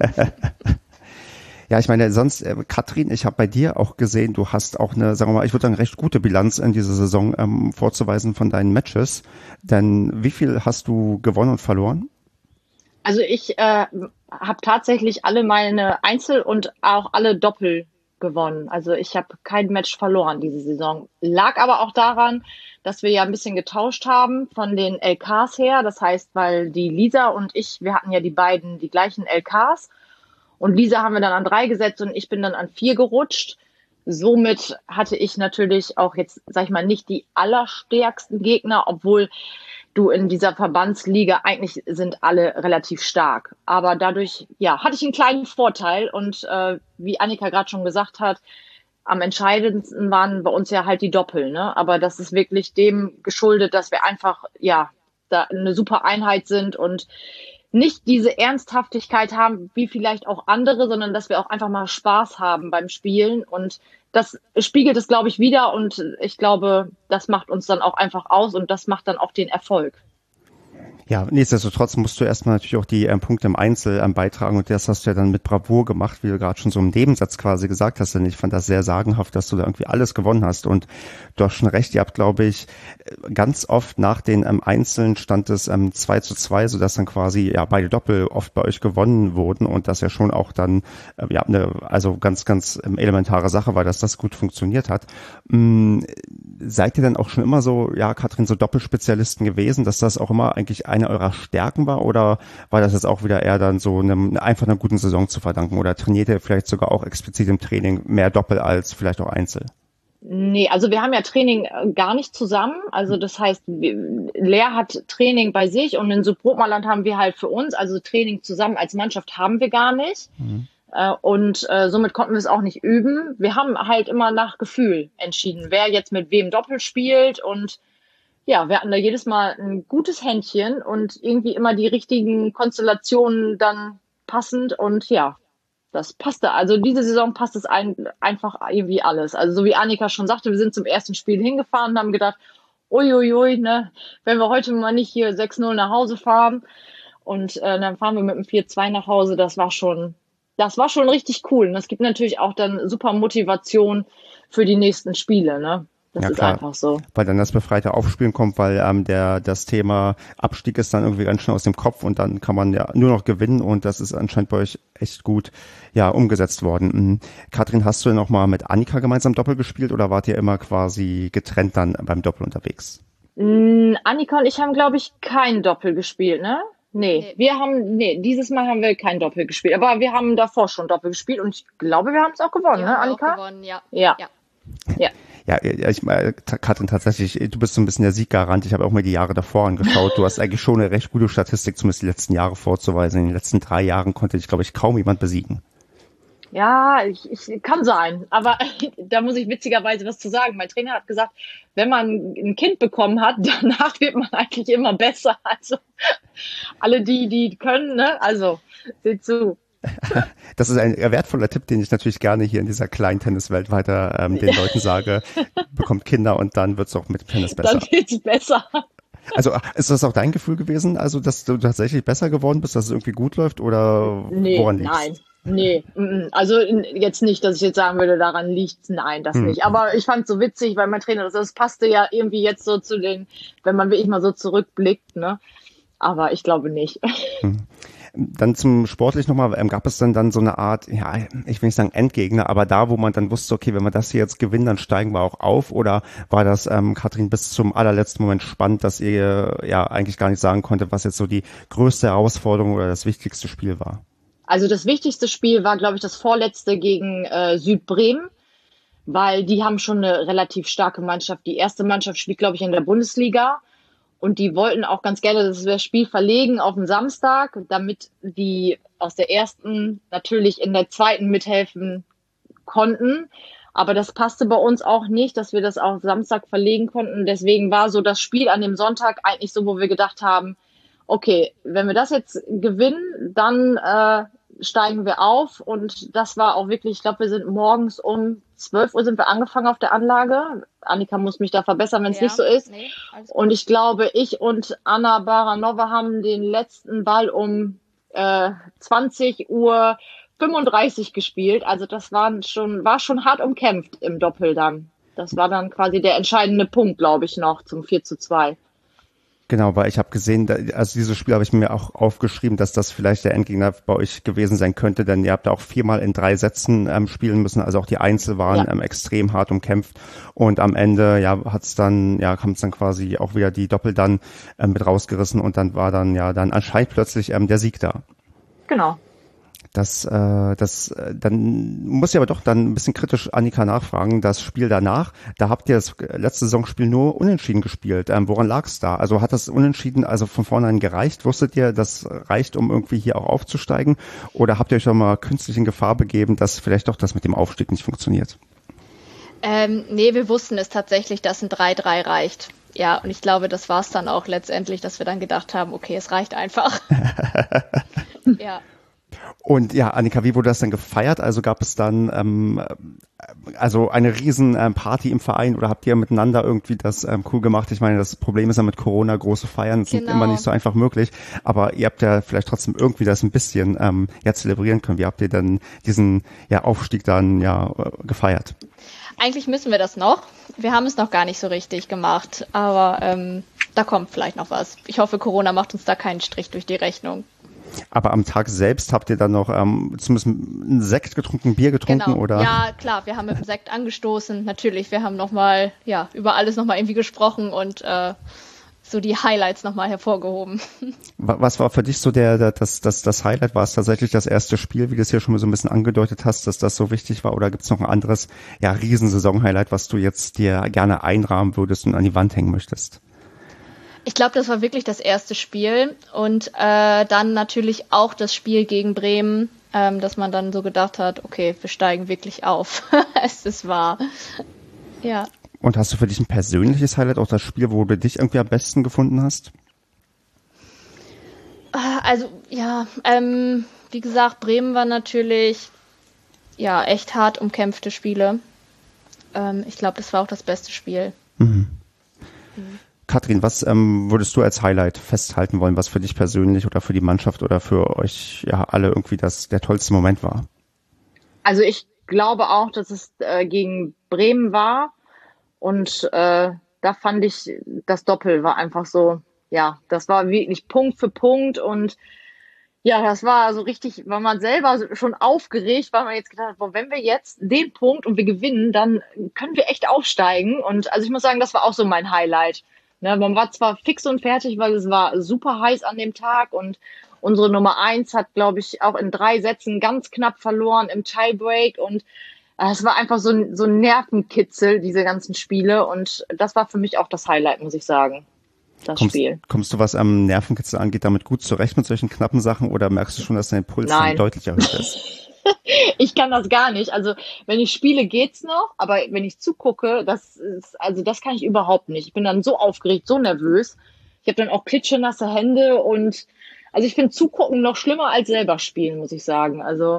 Ja, ich meine, sonst, äh, Katrin, ich habe bei dir auch gesehen, du hast auch eine, sagen wir mal, ich würde sagen, recht gute Bilanz in dieser Saison ähm, vorzuweisen von deinen Matches. Denn wie viel hast du gewonnen und verloren? Also ich äh, habe tatsächlich alle meine Einzel und auch alle Doppel gewonnen. Also ich habe kein Match verloren diese Saison. Lag aber auch daran, dass wir ja ein bisschen getauscht haben von den L Ks her. Das heißt, weil die Lisa und ich, wir hatten ja die beiden die gleichen L Ks. Und Lisa haben wir dann an drei gesetzt und ich bin dann an vier gerutscht. Somit hatte ich natürlich auch jetzt, sag ich mal, nicht die allerstärksten Gegner, obwohl du in dieser Verbandsliga eigentlich sind alle relativ stark. Aber dadurch, ja, hatte ich einen kleinen Vorteil und äh, wie Annika gerade schon gesagt hat, am entscheidendsten waren bei uns ja halt die Doppel, ne? Aber das ist wirklich dem geschuldet, dass wir einfach, ja, da eine super Einheit sind und nicht diese Ernsthaftigkeit haben, wie vielleicht auch andere, sondern dass wir auch einfach mal Spaß haben beim Spielen. Und das spiegelt es, glaube ich, wider. Und ich glaube, das macht uns dann auch einfach aus und das macht dann auch den Erfolg. Ja, nichtsdestotrotz musst du erstmal natürlich auch die ähm, Punkte im Einzel ähm, beitragen und das hast du ja dann mit Bravour gemacht, wie du gerade schon so im Nebensatz quasi gesagt hast. Denn ich fand das sehr sagenhaft, dass du da irgendwie alles gewonnen hast und du hast schon recht, ihr habt, glaube ich, ganz oft nach den ähm, Einzeln stand es ähm, zwei zu zwei, sodass dann quasi ja beide Doppel oft bei euch gewonnen wurden und das ja schon auch dann äh, ja eine also ganz, ganz ähm, elementare Sache war, dass das gut funktioniert hat. Ähm, seid ihr dann auch schon immer so, ja Katrin, so Doppelspezialisten gewesen, dass das auch immer eigentlich eine eurer Stärken war oder war das jetzt auch wieder eher dann so einem, einfach einer guten Saison zu verdanken oder trainiert ihr vielleicht sogar auch explizit im Training mehr Doppel als vielleicht auch Einzel? Nee, also wir haben ja Training gar nicht zusammen. Also das heißt, Lea hat Training bei sich und in Südbrotmarland haben wir halt für uns, also Training zusammen als Mannschaft haben wir gar nicht. Mhm. Und äh, somit konnten wir es auch nicht üben. Wir haben halt immer nach Gefühl entschieden, wer jetzt mit wem Doppel spielt und ja, wir hatten da jedes Mal ein gutes Händchen und irgendwie immer die richtigen Konstellationen dann passend und ja, das passte. Also diese Saison passt es ein, einfach irgendwie alles. Also so wie Annika schon sagte, wir sind zum ersten Spiel hingefahren und haben gedacht, uiuiui, ne, wenn wir heute mal nicht hier sechs null nach Hause fahren und äh, dann fahren wir mit dem vier zwei nach Hause, das war schon, das war schon richtig cool. Und das gibt natürlich auch dann super Motivation für die nächsten Spiele, ne. Das ja, ist klar, einfach so. weil dann das befreite Aufspielen kommt, weil ähm, der das Thema Abstieg ist dann irgendwie ganz schnell aus dem Kopf und dann kann man ja nur noch gewinnen und das ist anscheinend bei euch echt gut ja umgesetzt worden. Mhm. Katrin, hast du denn auch mal mit Annika gemeinsam Doppel gespielt oder wart ihr immer quasi getrennt dann beim Doppel unterwegs? Mm, Annika und ich haben, glaube ich, kein Doppel gespielt, ne? Nee, Nee. wir haben, nee, dieses Mal haben wir kein Doppel gespielt, aber wir haben davor schon Doppel gespielt und ich glaube, wir haben es auch gewonnen, Die ne, haben wir Annika? auch gewonnen, ja. Ja. Ja. Ja. Ja, ja, ich meine, Katrin, tatsächlich, du bist so ein bisschen der Sieggarant. Ich habe auch mir die Jahre davor angeschaut. Du hast eigentlich schon eine recht gute Statistik, zumindest die letzten Jahre vorzuweisen. In den letzten drei Jahren konnte dich, glaube ich, kaum jemand besiegen. Ja, ich, ich kann sein, aber da muss ich witzigerweise was zu sagen. Mein Trainer hat gesagt, wenn man ein Kind bekommen hat, danach wird man eigentlich immer besser. Also alle die, die können, ne? Also seht zu. Das ist ein wertvoller Tipp, den ich natürlich gerne hier in dieser kleinen Tenniswelt weiter ähm, den Leuten sage. Bekommt Kinder und dann wird's auch mit dem Tennis besser. Dann wird's besser. Also ist das auch dein Gefühl gewesen, also dass du tatsächlich besser geworden bist, dass es irgendwie gut läuft oder Nee, woran liegt's? nein. Nee, mm, also jetzt nicht, dass ich jetzt sagen würde, daran liegt's. Nein, das Hm. nicht. Aber ich fand's so witzig, weil mein Trainer, das, das passte ja irgendwie jetzt so zu den, wenn man wirklich mal so zurückblickt, ne? Aber ich glaube nicht. Dann zum Sportlich nochmal, ähm, gab es dann dann so eine Art, ja, ich will nicht sagen Endgegner, aber da, wo man dann wusste, okay, wenn wir das hier jetzt gewinnen, dann steigen wir auch auf, oder war das, ähm, Katrin, bis zum allerletzten Moment spannend, dass ihr ja eigentlich gar nicht sagen konnte, was jetzt so die größte Herausforderung oder das wichtigste Spiel war? Also das wichtigste Spiel war, glaube ich, das vorletzte gegen äh, Südbremen, weil die haben schon eine relativ starke Mannschaft. Die erste Mannschaft spielt, glaube ich, in der Bundesliga. Und die wollten auch ganz gerne das Spiel verlegen auf den Samstag, damit die aus der ersten natürlich in der zweiten mithelfen konnten. Aber das passte bei uns auch nicht, dass wir das auf Samstag verlegen konnten. Deswegen war so das Spiel an dem Sonntag eigentlich so, wo wir gedacht haben, okay, wenn wir das jetzt gewinnen, dann äh, steigen wir auf. Und das war auch wirklich, ich glaube, wir sind morgens um zwölf Uhr sind wir angefangen auf der Anlage. Annika muss mich da verbessern, wenn es Ja, nicht so ist. nee, alles gut. Und ich glaube, ich und Anna Baranova haben den letzten Ball um äh, zwanzig Uhr fünfunddreißig gespielt. Also das war schon, war schon hart umkämpft im Doppel dann. Das war dann quasi der entscheidende Punkt, glaube ich, noch zum vier zu zwei. Genau, weil ich habe gesehen, da- also dieses Spiel habe ich mir auch aufgeschrieben, dass das vielleicht der Endgegner bei euch gewesen sein könnte, denn ihr habt da auch viermal in drei Sätzen ähm, spielen müssen, also auch die Einzel waren Ja. ähm, extrem hart umkämpft und am Ende ja hat's dann ja kam es dann quasi auch wieder die Doppel dann ähm, mit rausgerissen und dann war dann ja dann anscheinend plötzlich ähm, der Sieg da. Genau. Das, äh, das, äh, dann muss ich aber doch dann ein bisschen kritisch Annika nachfragen. Das Spiel danach, da habt ihr das letzte Saisonspiel nur unentschieden gespielt. Ähm, woran lag es da? Also hat das Unentschieden also von vornherein gereicht? Wusstet ihr, das reicht, um irgendwie hier auch aufzusteigen? Oder habt ihr euch doch mal künstlich in Gefahr begeben, dass vielleicht doch das mit dem Aufstieg nicht funktioniert? Ähm, nee, wir wussten es tatsächlich, dass ein drei drei reicht. Ja, und ich glaube, das war es dann auch letztendlich, dass wir dann gedacht haben, okay, es reicht einfach. Ja. Und ja, Annika, wie wurde das dann gefeiert? Also gab es dann ähm, also eine riesen ähm, Party im Verein oder habt ihr miteinander irgendwie das ähm, cool gemacht? Ich meine, das Problem ist ja mit Corona, große Feiern sind Genau. immer nicht so einfach möglich, aber ihr habt ja vielleicht trotzdem irgendwie das ein bisschen ähm, ja zelebrieren können. Wie habt ihr dann diesen ja Aufstieg dann ja äh, gefeiert? Eigentlich müssen wir das noch. Wir haben es noch gar nicht so richtig gemacht, aber ähm, da kommt vielleicht noch was. Ich hoffe, Corona macht uns da keinen Strich durch die Rechnung. Aber am Tag selbst habt ihr dann noch ähm, zumindest einen Sekt getrunken, ein Bier getrunken Genau. oder? Ja, klar, wir haben mit dem Sekt angestoßen. Natürlich, wir haben nochmal, ja, über alles nochmal irgendwie gesprochen und äh, so die Highlights nochmal hervorgehoben. Wa- Was war für dich so der, der das, das, das Highlight? War es tatsächlich das erste Spiel, wie du es hier schon mal so ein bisschen angedeutet hast, dass das so wichtig war? Oder gibt es noch ein anderes, ja, Riesensaison-Highlight, was du jetzt dir gerne einrahmen würdest und an die Wand hängen möchtest? Ich glaube, das war wirklich das erste Spiel und äh, dann natürlich auch das Spiel gegen Bremen, ähm, dass man dann so gedacht hat, okay, wir steigen wirklich auf. Es ist wahr. Ja. Und hast du für dich ein persönliches Highlight, auch das Spiel, wo du dich irgendwie am besten gefunden hast? Also, ja, ähm, wie gesagt, Bremen war natürlich, ja, echt hart umkämpfte Spiele. Ähm, ich glaube, das war auch das beste Spiel. Mhm. Katrin, was ähm, würdest du als Highlight festhalten wollen, was für dich persönlich oder für die Mannschaft oder für euch ja alle irgendwie das der tollste Moment war? Also ich glaube auch, dass es äh, gegen Bremen war. Und äh, da fand ich, das Doppel war einfach so, ja, das war wirklich Punkt für Punkt. Und ja, das war so richtig, weil man selber schon aufgeregt, weil man jetzt gedacht hat, boah, wenn wir jetzt den Punkt und wir gewinnen, dann können wir echt aufsteigen. Und also ich muss sagen, das war auch so mein Highlight. Ne, man war zwar fix und fertig, weil es war super heiß an dem Tag und unsere Nummer eins hat, glaube ich, auch in drei Sätzen ganz knapp verloren im Tiebreak und äh, es war einfach so ein, so ein Nervenkitzel, diese ganzen Spiele, und das war für mich auch das Highlight, muss ich sagen, das kommst, Spiel. Kommst du, was am Nervenkitzel angeht, damit gut zurecht mit solchen knappen Sachen oder merkst du schon, dass dein Puls dann deutlich erhöht ist? Ich kann das gar nicht. Also wenn ich spiele, geht's noch, aber wenn ich zugucke, das ist, also das kann ich überhaupt nicht. Ich bin dann so aufgeregt, so nervös. Ich habe dann auch klitschenasse Hände und also ich finde Zugucken noch schlimmer als selber spielen, muss ich sagen. Also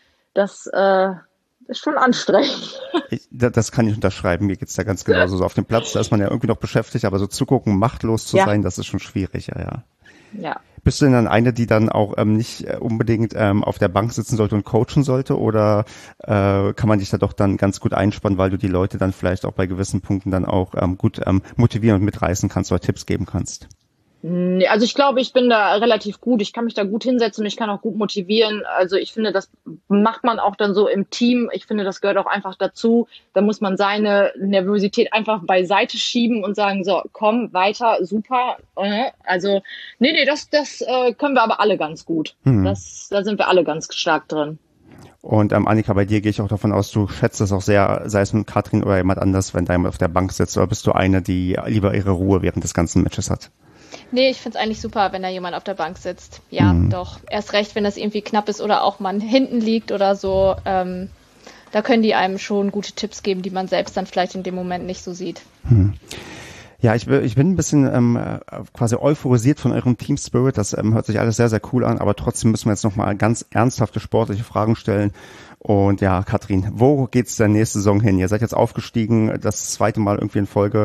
das äh, ist schon anstrengend. Ich, das kann ich unterschreiben. Mir geht's da ganz genauso. So auf dem Platz, da ist man ja irgendwie noch beschäftigt, aber so zugucken, machtlos zu ja. sein, das ist schon schwierig, ja, ja. Ja. Bist du denn dann eine, die dann auch ähm, nicht unbedingt ähm, auf der Bank sitzen sollte und coachen sollte, oder äh, kann man dich da doch dann ganz gut einspannen, weil du die Leute dann vielleicht auch bei gewissen Punkten dann auch ähm, gut ähm, motivieren und mitreißen kannst oder Tipps geben kannst? Nee, also ich glaube, ich bin da relativ gut. Ich kann mich da gut hinsetzen und ich kann auch gut motivieren. Also ich finde, das macht man auch dann so im Team. Ich finde, das gehört auch einfach dazu. Da muss man seine Nervosität einfach beiseite schieben und sagen, so, komm, weiter, super. Also, nee, nee, das, das äh, können wir aber alle ganz gut. Mhm. Das, da sind wir alle ganz stark drin. Und ähm, Annika, bei dir gehe ich auch davon aus, du schätzt es auch sehr, sei es mit Katrin oder jemand anders, wenn da jemand auf der Bank sitzt, oder bist du eine, die lieber ihre Ruhe während des ganzen Matches hat? Nee, ich find's eigentlich super, wenn da jemand auf der Bank sitzt. Ja, mhm. doch. Erst recht, wenn das irgendwie knapp ist oder auch man hinten liegt oder so. Ähm, da können die einem schon gute Tipps geben, die man selbst dann vielleicht in dem Moment nicht so sieht. Mhm. Ja, ich, ich bin ein bisschen ähm, quasi euphorisiert von eurem Team Spirit. Das ähm, hört sich alles sehr, sehr cool an, aber trotzdem müssen wir jetzt nochmal ganz ernsthafte sportliche Fragen stellen. Und ja, Katrin, wo geht's denn nächste Saison hin? Ihr seid jetzt aufgestiegen, das zweite Mal irgendwie in Folge.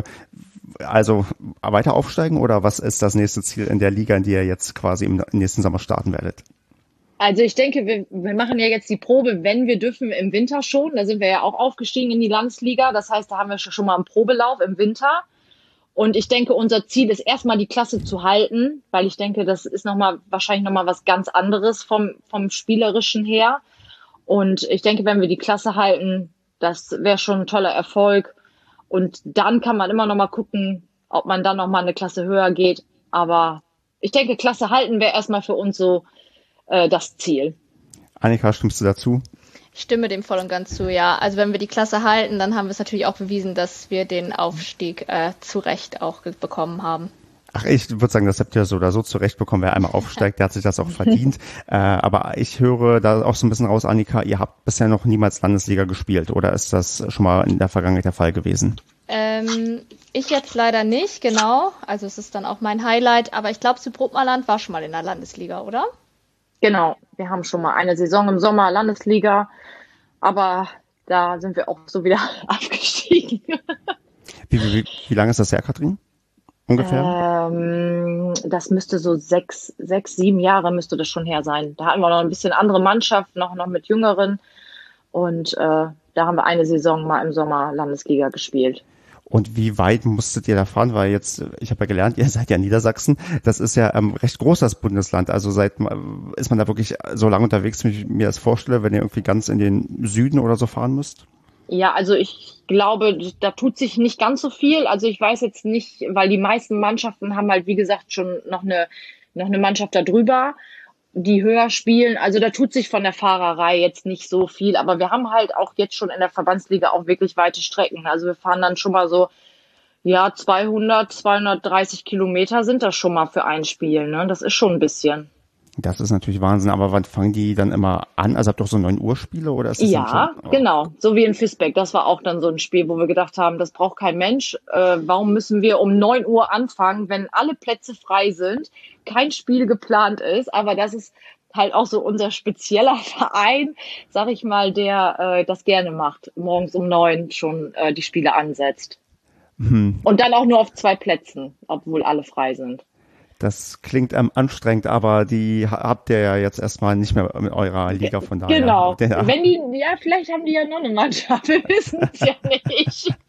Also weiter aufsteigen, oder was ist das nächste Ziel in der Liga, in die ihr jetzt quasi im nächsten Sommer starten werdet? Also ich denke, wir, wir machen ja jetzt die Probe, wenn wir dürfen, im Winter schon. Da sind wir ja auch aufgestiegen in die Landesliga. Das heißt, da haben wir schon mal einen Probelauf im Winter. Und ich denke, unser Ziel ist erstmal die Klasse zu halten, weil ich denke, das ist noch mal wahrscheinlich nochmal was ganz anderes vom, vom Spielerischen her. Und ich denke, wenn wir die Klasse halten, das wäre schon ein toller Erfolg. Und dann kann man immer noch mal gucken, ob man dann noch mal eine Klasse höher geht. Aber ich denke, Klasse halten wäre erstmal für uns so äh, das Ziel. Annika, stimmst du dazu? Ich stimme dem voll und ganz zu, ja. Also wenn wir die Klasse halten, dann haben wir es natürlich auch bewiesen, dass wir den Aufstieg äh, zu Recht auch bekommen haben. Ach, ich würde sagen, das habt ihr so oder so zurechtbekommen. Wer einmal aufsteigt, der hat sich das auch verdient. äh, aber ich höre da auch so ein bisschen raus, Annika, ihr habt bisher noch niemals Landesliga gespielt, oder ist das schon mal in der Vergangenheit der Fall gewesen? Ähm, ich jetzt leider nicht, genau. Also es ist dann auch mein Highlight. Aber ich glaube, Südbrookmerland war schon mal in der Landesliga, oder? Genau, wir haben schon mal eine Saison im Sommer Landesliga, aber da sind wir auch so wieder abgestiegen. Wie, wie, wie lange ist das her, Katrin? Ungefähr? Ähm, das müsste so sechs, sechs, sieben Jahre müsste das schon her sein. Da hatten wir noch ein bisschen andere Mannschaft, noch, noch mit Jüngeren. Und äh, da haben wir eine Saison mal im Sommer Landesliga gespielt. Und wie weit musstet ihr da fahren? Weil jetzt, ich habe ja gelernt, ihr seid ja in Niedersachsen. Das ist ja ähm, recht groß, das Bundesland. Also seid, ist man da wirklich so lange unterwegs, wie ich mir das vorstelle, wenn ihr irgendwie ganz in den Süden oder so fahren müsst? Ja, also ich glaube, da tut sich nicht ganz so viel. Also ich weiß jetzt nicht, weil die meisten Mannschaften haben halt, wie gesagt, schon noch eine, noch eine Mannschaft da drüber, die höher spielen. Also da tut sich von der Fahrerei jetzt nicht so viel. Aber wir haben halt auch jetzt schon in der Verbandsliga auch wirklich weite Strecken. Also wir fahren dann schon mal so, ja, zweihundert, zweihundertdreißig Kilometer sind das schon mal für ein Spiel, ne? Das ist schon ein bisschen. Das ist natürlich Wahnsinn, aber wann fangen die dann immer an? Also habt ihr doch so neun Uhr Spiele, oder ist das ja, dann schon? Oh. Genau, so wie in Visbeck. Das war auch dann so ein Spiel, wo wir gedacht haben, das braucht kein Mensch. Äh, warum müssen wir um neun Uhr anfangen, wenn alle Plätze frei sind, kein Spiel geplant ist? Aber das ist halt auch so unser spezieller Verein, sag ich mal, der äh, das gerne macht, morgens um neun schon äh, die Spiele ansetzt. Hm. Und dann auch nur auf zwei Plätzen, obwohl alle frei sind. Das klingt ähm, anstrengend, aber die habt ihr ja jetzt erstmal nicht mehr mit eurer Liga, von daher. Genau. Der, Wenn die, ja, vielleicht haben die ja noch eine Mannschaft, wir wissen es ja nicht.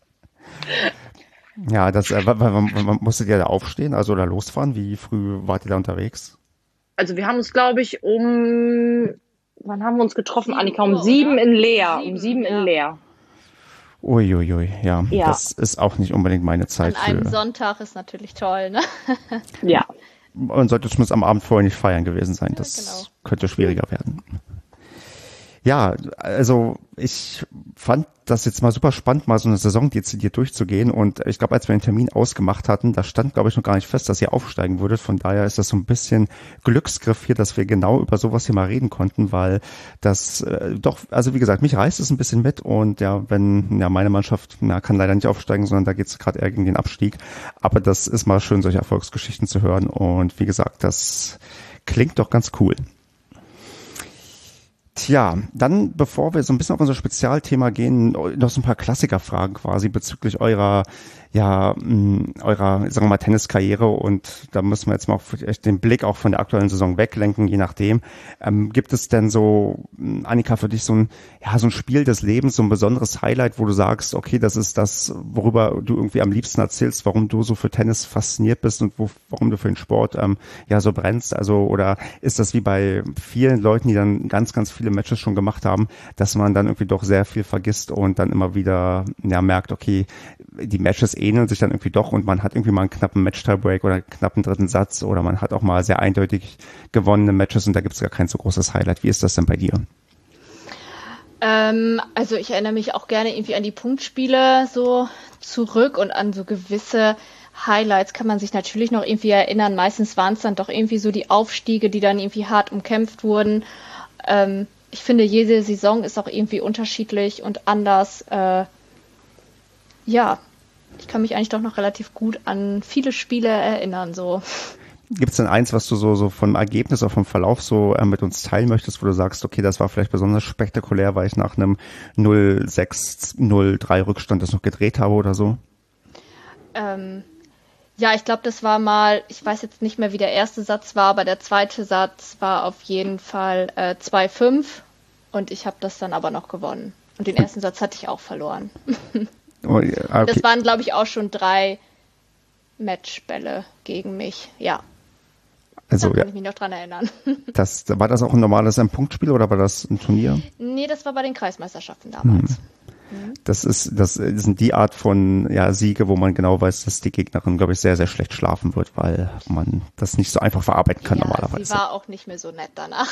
Ja, das, äh, w- w- w- musstet ihr da aufstehen, also oder losfahren? Wie früh wart ihr da unterwegs? Also wir haben uns, glaube ich, um, wann haben wir uns getroffen, sieben Annika? Um Uhr, sieben oder? in Leer. Sieben, Um sieben in ja. Leer. Uiuiui, ja, Ja. das ist auch nicht unbedingt meine An Zeit einem für. Sonntag ist natürlich toll, ne? Ja. Man sollte zumindest am Abend vorher nicht feiern gewesen sein. Das genau. könnte schwieriger werden. Ja, also ich fand das jetzt mal super spannend, mal so eine Saison dezidiert durchzugehen. Und ich glaube, als wir den Termin ausgemacht hatten, da stand, glaube ich, noch gar nicht fest, dass ihr aufsteigen würdet. Von daher ist das so ein bisschen Glücksgriff hier, dass wir genau über sowas hier mal reden konnten, weil das äh, doch, also wie gesagt, mich reißt es ein bisschen mit. Und ja, wenn, ja, meine Mannschaft ja, kann leider nicht aufsteigen, sondern da geht es gerade eher gegen den Abstieg. Aber das ist mal schön, solche Erfolgsgeschichten zu hören. Und wie gesagt, das klingt doch ganz cool. Tja, dann, bevor wir so ein bisschen auf unser Spezialthema gehen, noch so ein paar Klassikerfragen quasi bezüglich eurer, ja, mh, eurer, sagen wir mal, Tenniskarriere. Und da müssen wir jetzt mal auf den Blick auch von der aktuellen Saison weglenken, je nachdem. Ähm, gibt es denn so, Annika, für dich so ein, ja, so ein Spiel des Lebens, so ein besonderes Highlight, wo du sagst, okay, das ist das, worüber du irgendwie am liebsten erzählst, warum du so für Tennis fasziniert bist und wo, warum du für den Sport, ähm, ja, so brennst? Also, oder ist das wie bei vielen Leuten, die dann ganz, ganz viele Matches schon gemacht haben, dass man dann irgendwie doch sehr viel vergisst und dann immer wieder, ja, merkt, okay, die Matches ähneln sich dann irgendwie doch und man hat irgendwie mal einen knappen Match-Tiebreak oder einen knappen dritten Satz oder man hat auch mal sehr eindeutig gewonnene Matches und da gibt es gar kein so großes Highlight. Wie ist das denn bei dir? Ähm, also ich erinnere mich auch gerne irgendwie an die Punktspiele so zurück und an so gewisse Highlights kann man sich natürlich noch irgendwie erinnern. Meistens waren es dann doch irgendwie so die Aufstiege, die dann irgendwie hart umkämpft wurden. Ähm, ich finde, jede Saison ist auch irgendwie unterschiedlich und anders. Äh, ja, ich kann mich eigentlich doch noch relativ gut an viele Spiele erinnern. So. Gibt es denn eins, was du so, so vom Ergebnis oder vom Verlauf so äh, mit uns teilen möchtest, wo du sagst, okay, das war vielleicht besonders spektakulär, weil ich nach einem null sechs, null drei Rückstand das noch gedreht habe oder so? Ähm, ja, ich glaube, das war mal, ich weiß jetzt nicht mehr, wie der erste Satz war, aber der zweite Satz war auf jeden Fall äh, zwei fünf und ich habe das dann aber noch gewonnen. Und den ersten Satz hatte ich auch verloren. Oh, ja, okay. Das waren, glaube ich, auch schon drei Matchbälle gegen mich. Ja, Also, da kann ja, ich mich noch dran erinnern. das, war das auch ein normales ein Punktspiel oder war das ein Turnier? Nee, das war bei den Kreismeisterschaften damals. Das ist, das sind die Art von, ja, Siege, wo man genau weiß, dass die Gegnerin, glaube ich, sehr, sehr schlecht schlafen wird, weil man das nicht so einfach verarbeiten kann Ja, normalerweise. sie war auch nicht mehr so nett danach.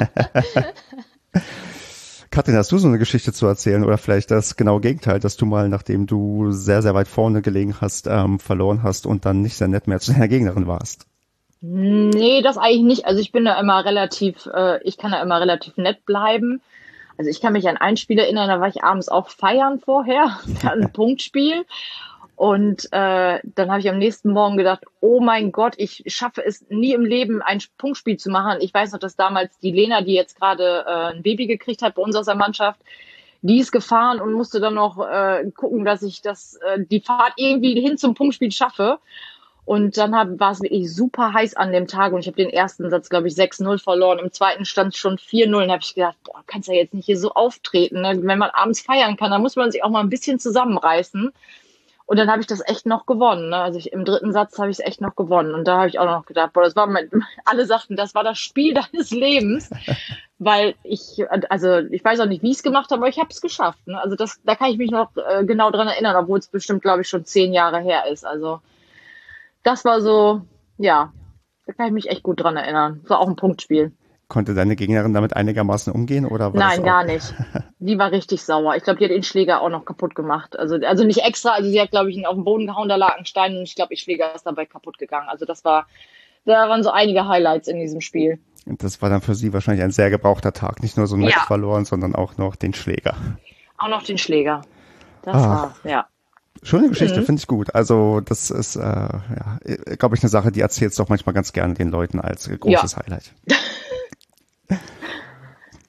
Katrin, hast du so eine Geschichte zu erzählen oder vielleicht das genaue Gegenteil, dass du mal, nachdem du sehr, sehr weit vorne gelegen hast, ähm, verloren hast und dann nicht sehr nett mehr zu deiner Gegnerin warst? Nee, das eigentlich nicht. Also ich bin da immer relativ, äh, ich kann da immer relativ nett bleiben. Also ich kann mich an ein Spiel erinnern, da war ich abends auch feiern vorher, wir hatten ein Punktspiel. Und äh, dann habe ich am nächsten Morgen gedacht, oh mein Gott, ich schaffe es nie im Leben, ein Punktspiel zu machen. Ich weiß noch, dass damals die Lena, die jetzt gerade äh, ein Baby gekriegt hat bei uns aus der Mannschaft, die ist gefahren und musste dann noch äh, gucken, dass ich das äh, die Fahrt irgendwie hin zum Punktspiel schaffe. Und dann hab, war es wirklich super heiß an dem Tag und ich habe den ersten Satz, glaube ich, sechs null verloren. Im zweiten stand es schon vier null und habe ich gedacht, boah, kannst ja jetzt nicht hier so auftreten. Ne? Wenn man abends feiern kann, dann muss man sich auch mal ein bisschen zusammenreißen. Und dann habe ich das echt noch gewonnen. Ne? Also ich, im dritten Satz habe ich es echt noch gewonnen. Und da habe ich auch noch gedacht, boah, das war mein, alle sagten, das war das Spiel deines Lebens. Weil ich, also ich weiß auch nicht, wie ich es gemacht habe, aber ich habe es geschafft. Ne? Also das, da kann ich mich noch äh, genau dran erinnern, obwohl es bestimmt, glaube ich, schon zehn Jahre her ist. Also das war so, ja, da kann ich mich echt gut dran erinnern. Das war auch ein Punktspiel. Konnte deine Gegnerin damit einigermaßen umgehen oder war Nein, das gar nicht. Die war richtig sauer. Ich glaube, die hat den Schläger auch noch kaputt gemacht. Also, also nicht extra, also sie hat, glaube ich, ihn auf den Boden gehauen, da lag ein Stein und ich glaube, ihr Schläger ist dabei kaputt gegangen. Also das war, da waren so einige Highlights in diesem Spiel. Und das war dann für sie wahrscheinlich ein sehr gebrauchter Tag. Nicht nur so ein Match Ja. verloren, sondern auch noch den Schläger. Auch noch den Schläger. Das Ah. war, ja. Schöne Geschichte, Mhm. finde ich gut. Also das ist, äh, ja, glaube ich, eine Sache, die erzählst du auch manchmal ganz gerne den Leuten als äh, großes Highlight.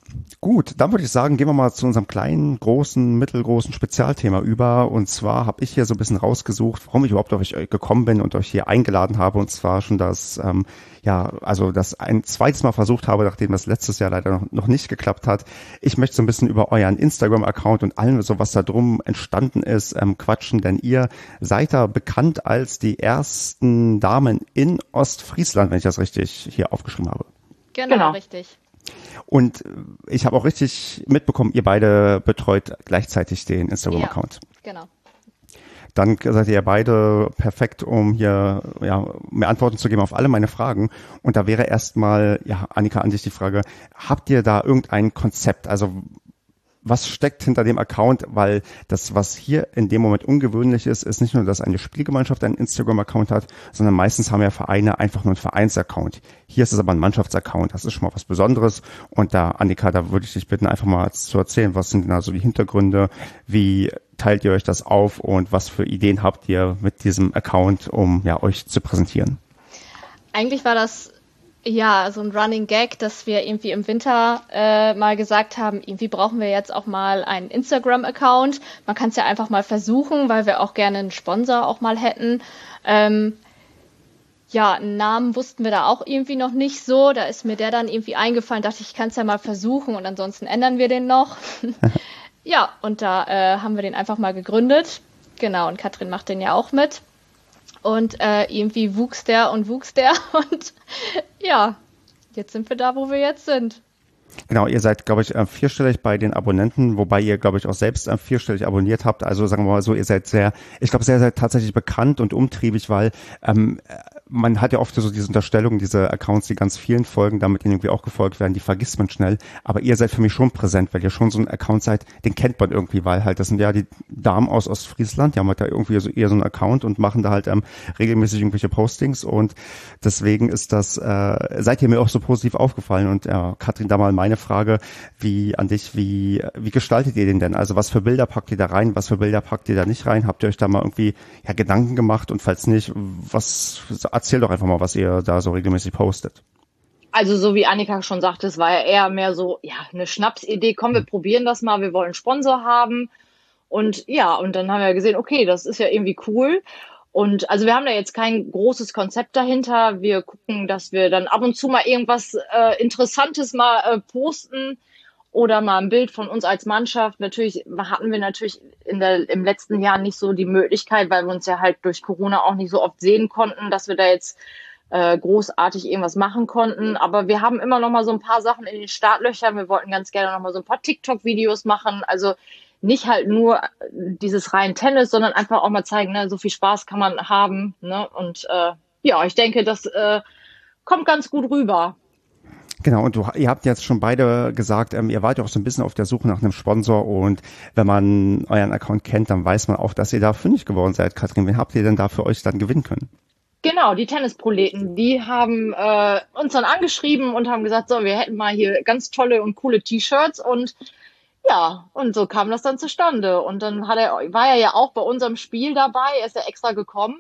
Gut, dann würde ich sagen, gehen wir mal zu unserem kleinen, großen, mittelgroßen Spezialthema über. Und zwar habe ich hier so ein bisschen rausgesucht, warum ich überhaupt auf euch gekommen bin und euch hier eingeladen habe. Und zwar schon das, ähm, ja, also das ein zweites Mal versucht habe, nachdem das letztes Jahr leider noch, noch nicht geklappt hat. Ich möchte so ein bisschen über euren Instagram-Account und allem so, was da drum entstanden ist, ähm, quatschen. Denn ihr seid da bekannt als die ersten Damen in Ostfriesland, wenn ich das richtig hier aufgeschrieben habe. Genau, Genau. richtig. Und ich habe auch richtig mitbekommen, ihr beide betreut gleichzeitig den Instagram-Account. Ja, genau. Dann seid ihr beide perfekt, um hier ja, mehr Antworten zu geben auf alle meine Fragen. Und da wäre erstmal, ja, Annika, an dich die Frage, habt ihr da irgendein Konzept? Also was steckt hinter dem Account? Weil das, was hier in dem Moment ungewöhnlich ist, ist nicht nur, dass eine Spielgemeinschaft einen Instagram-Account hat, sondern meistens haben ja Vereine einfach nur einen Vereins-Account. Hier ist es aber ein Mannschafts-Account. Das ist schon mal was Besonderes. Und da, Annika, da würde ich dich bitten, einfach mal zu erzählen, was sind denn da so die Hintergründe? Wie teilt ihr euch das auf und was für Ideen habt ihr mit diesem Account, um ja euch zu präsentieren? Eigentlich war das ja so ein Running Gag, dass wir irgendwie im Winter äh, mal gesagt haben, irgendwie brauchen wir jetzt auch mal einen Instagram-Account. Man kann es ja einfach mal versuchen, weil wir auch gerne einen Sponsor auch mal hätten. Ähm, ja, einen Namen wussten wir da auch irgendwie noch nicht so. Da ist mir der dann irgendwie eingefallen, dachte ich, ich kann es ja mal versuchen und ansonsten ändern wir den noch. Ja, und da äh, haben wir den einfach mal gegründet. Genau, und Katrin macht den ja auch mit. Und äh, irgendwie wuchs der und wuchs der und ja, jetzt sind wir da, wo wir jetzt sind. Genau, ihr seid, glaube ich, vierstellig bei den Abonnenten, wobei ihr, glaube ich, auch selbst vierstellig abonniert habt. Also sagen wir mal so, ihr seid sehr, ich glaube, sehr, sehr tatsächlich bekannt und umtriebig, weil ähm, man hat ja oft so diese Unterstellung, diese Accounts, die ganz vielen folgen, damit ihnen irgendwie auch gefolgt werden, die vergisst man schnell. Aber ihr seid für mich schon präsent, weil ihr schon so ein Account seid, den kennt man irgendwie, weil halt, das sind ja die Damen aus Ostfriesland, die haben halt da irgendwie so eher so einen Account und machen da halt ähm, regelmäßig irgendwelche Postings und deswegen ist das, äh, seid ihr mir auch so positiv aufgefallen und ja, Katrin, da mal meine Frage, wie an dich, wie, wie gestaltet ihr den denn? Also was für Bilder packt ihr da rein, was für Bilder packt ihr da nicht rein? Habt ihr euch da mal irgendwie ja, Gedanken gemacht und falls nicht, was, erzähl doch einfach mal, was ihr da so regelmäßig postet. Also so wie Annika schon sagte, es war ja eher mehr so, ja, eine Schnapsidee, komm, wir probieren das mal, wir wollen einen Sponsor haben und ja, und dann haben wir gesehen, okay, das ist ja irgendwie cool. Und also wir haben da jetzt kein großes Konzept dahinter. Wir gucken, dass wir dann ab und zu mal irgendwas äh, Interessantes mal äh, posten oder mal ein Bild von uns als Mannschaft. Natürlich hatten wir natürlich in der, im letzten Jahr nicht so die Möglichkeit, weil wir uns ja halt durch Corona auch nicht so oft sehen konnten, dass wir da jetzt äh, großartig irgendwas machen konnten. Aber wir haben immer noch mal so ein paar Sachen in den Startlöchern. Wir wollten ganz gerne noch mal so ein paar TikTok-Videos machen. Also nicht halt nur dieses rein Tennis, sondern einfach auch mal zeigen, ne, so viel Spaß kann man haben. Ne? Und äh, ja, ich denke, das äh, kommt ganz gut rüber. Genau, und du, ihr habt jetzt schon beide gesagt, ähm, ihr wart ja auch so ein bisschen auf der Suche nach einem Sponsor und wenn man euren Account kennt, dann weiß man auch, dass ihr da fündig geworden seid. Katrin, wen habt ihr denn da für euch dann gewinnen können? Genau, die Tennisproleten, die haben äh, uns dann angeschrieben und haben gesagt, so, wir hätten mal hier ganz tolle und coole T-Shirts und ja, und so kam das dann zustande. Und dann hat er, war er ja auch bei unserem Spiel dabei, er ist ja extra gekommen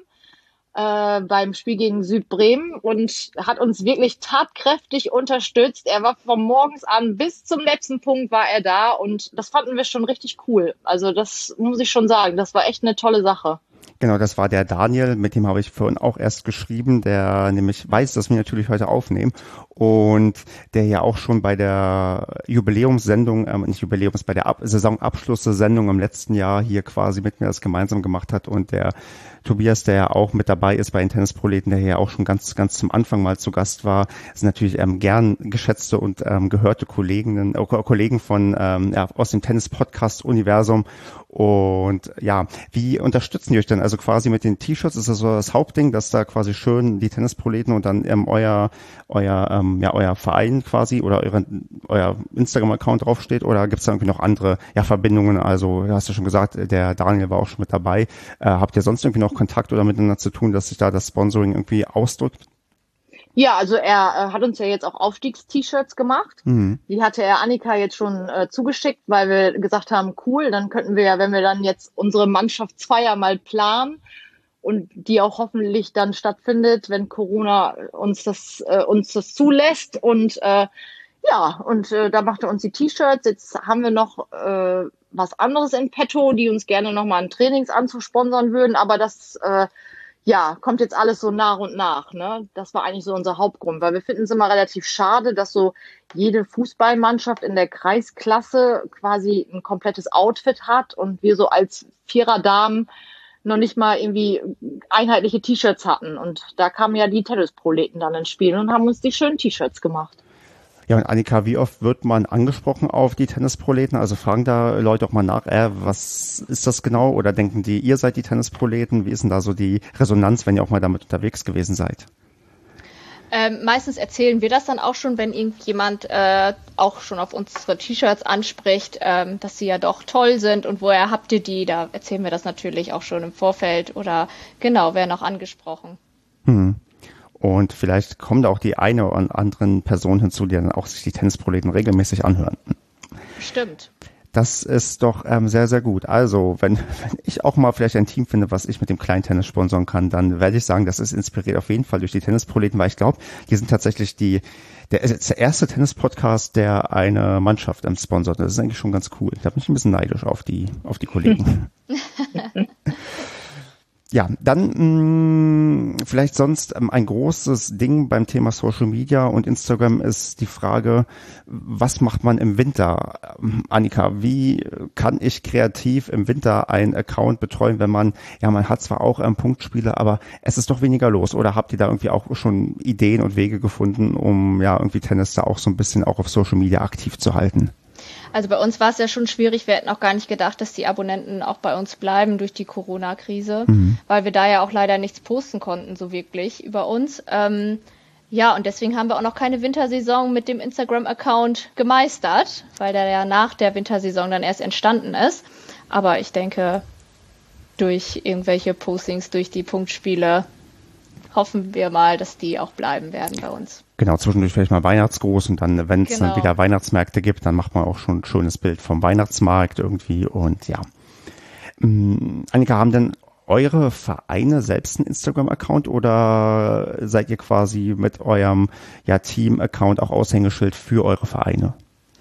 äh, beim Spiel gegen Südbremen und hat uns wirklich tatkräftig unterstützt. Er war von morgens an bis zum letzten Punkt war er da und das fanden wir schon richtig cool. Also das muss ich schon sagen, das war echt eine tolle Sache. Genau, das war der Daniel, mit dem habe ich vorhin auch erst geschrieben, der nämlich weiß, dass wir natürlich heute aufnehmen und der ja auch schon bei der Jubiläumssendung, ähm, nicht Jubiläums, bei der Ab- Saisonabschlusssendung im letzten Jahr hier quasi mit mir das gemeinsam gemacht hat und der Tobias, der ja auch mit dabei ist bei den Tennisproleten, der ja auch schon ganz ganz zum Anfang mal zu Gast war, sind natürlich ähm, gern geschätzte und ähm, gehörte Kollegen, äh, Kollegen von ähm, ja, aus dem Tennis-Podcast-Universum. Und ja, wie unterstützen die euch denn? Also quasi mit den T-Shirts ist das so das Hauptding, dass da quasi schön die Tennisproleten und dann ähm, euer euer ähm, ja euer Verein quasi oder eure, euer Instagram-Account draufsteht oder gibt es da irgendwie noch andere ja Verbindungen? Also hast du schon gesagt, der Daniel war auch schon mit dabei. Äh, habt ihr sonst irgendwie noch Kontakt oder miteinander zu tun, dass sich da das Sponsoring irgendwie ausdrückt? Ja, also er äh, hat uns ja jetzt auch Aufstiegs-T-Shirts gemacht. Mhm. Die hatte er Annika jetzt schon äh, zugeschickt, weil wir gesagt haben, cool, dann könnten wir ja, wenn wir dann jetzt unsere Mannschaftsfeier mal planen und die auch hoffentlich dann stattfindet, wenn Corona uns das äh, uns das zulässt und äh, Ja, und äh, da macht er uns die T-Shirts. Jetzt haben wir noch äh, was anderes in petto, die uns gerne nochmal einen Trainingsanzug sponsern würden. Aber das äh, ja, kommt jetzt alles so nach und nach. Ne? Das war eigentlich so unser Hauptgrund, weil wir finden es immer relativ schade, dass so jede Fußballmannschaft in der Kreisklasse quasi ein komplettes Outfit hat und wir so als Vierer-Damen noch nicht mal irgendwie einheitliche T-Shirts hatten. Und da kamen ja die Tennisproleten dann ins Spiel und haben uns die schönen T-Shirts gemacht. Ja, und Annika, wie oft wird man angesprochen auf die Tennisproleten? Also fragen da Leute auch mal nach, äh, was ist das genau? Oder denken die, ihr seid die Tennisproleten? Wie ist denn da so die Resonanz, wenn ihr auch mal damit unterwegs gewesen seid? Ähm, meistens erzählen wir das dann auch schon, wenn irgendjemand äh, auch schon auf unsere T-Shirts anspricht, ähm, dass sie ja doch toll sind und woher habt ihr die? Da erzählen wir das natürlich auch schon im Vorfeld oder genau, werden auch angesprochen. Hm. Und vielleicht kommen da auch die eine oder anderen Personen hinzu, die dann auch sich die Tennisproleten regelmäßig anhören. Stimmt. Das ist doch ähm, sehr, sehr gut. Also, wenn, wenn ich auch mal vielleicht ein Team finde, was ich mit dem kleinen Tennis sponsern kann, dann werde ich sagen, das ist inspiriert auf jeden Fall durch die Tennisproleten, weil ich glaube, die sind tatsächlich die, der, der erste Tennis-Podcast, der eine Mannschaft ähm, sponsert. Das ist eigentlich schon ganz cool. Da bin ich ein bisschen neidisch auf die, auf die Kollegen. Ja, dann mh, vielleicht sonst ähm, ein großes Ding beim Thema Social Media und Instagram ist die Frage, was macht man im Winter? Ähm, Annika, wie kann ich kreativ im Winter einen Account betreuen, wenn man, ja, man hat zwar auch ähm, Punktspiele, aber es ist doch weniger los, oder habt ihr da irgendwie auch schon Ideen und Wege gefunden, um ja irgendwie Tennis da auch so ein bisschen auch auf Social Media aktiv zu halten? Also bei uns war es ja schon schwierig. Wir hätten auch gar nicht gedacht, dass die Abonnenten auch bei uns bleiben durch die Corona-Krise, mhm. weil wir da ja auch leider nichts posten konnten, so wirklich über uns. Ähm, ja, und deswegen haben wir auch noch keine Wintersaison mit dem Instagram-Account gemeistert, weil der ja nach der Wintersaison dann erst entstanden ist. Aber ich denke, durch irgendwelche Postings, durch die Punktspiele, hoffen wir mal, dass die auch bleiben werden bei uns. Genau, zwischendurch vielleicht mal Weihnachtsgruß und dann, wenn es genau. dann wieder Weihnachtsmärkte gibt, dann macht man auch schon ein schönes Bild vom Weihnachtsmarkt irgendwie und ja. Ähm, Annika, haben denn eure Vereine selbst einen Instagram-Account oder seid ihr quasi mit eurem ja, Team-Account auch Aushängeschild für eure Vereine?